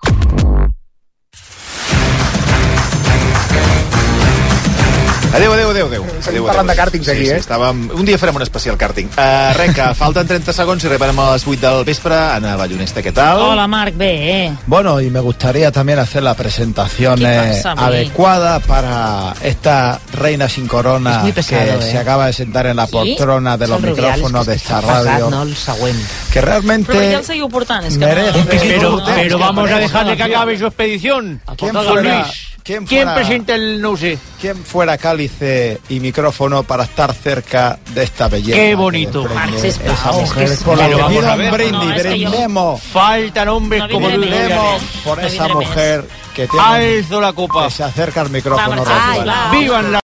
Adéu, adéu, adéu, adéu. Seguim parlant de càrtings aquí, sí, eh? Sí, estàvem... Un dia farem un especial càrting. Uh, Renca, falten treinta segons i arribarem a les vuit del vespre. Ana Ballonesta, ¿qué tal? Hola, Marc, bé, eh? Bueno, y me gustaría también hacer la presentación eh, adecuada para esta reina sin corona pesado, que eh? se acaba de sentar en la poltrona ¿Sí? de los Son micrófonos de esta radio. No, el següent. Que realmente Però ja el seguiu portant, és que merece... No... Pero, pero vamos a dejarle que acabe su expedición. ¿Quién fuera, ¿quién, ¿Quién fuera, presenta el no sé? ¿Quién fuera cálice y micrófono para estar cerca de esta belleza? Qué bonito. Marx es esa mujer es que por la que pido un brindis, no, es brindemos. Yo... Faltan hombres no como tú. Brindemos por no esa mujer que tiene, alzo la copa. Que se acerca al micrófono. ¡Vivan la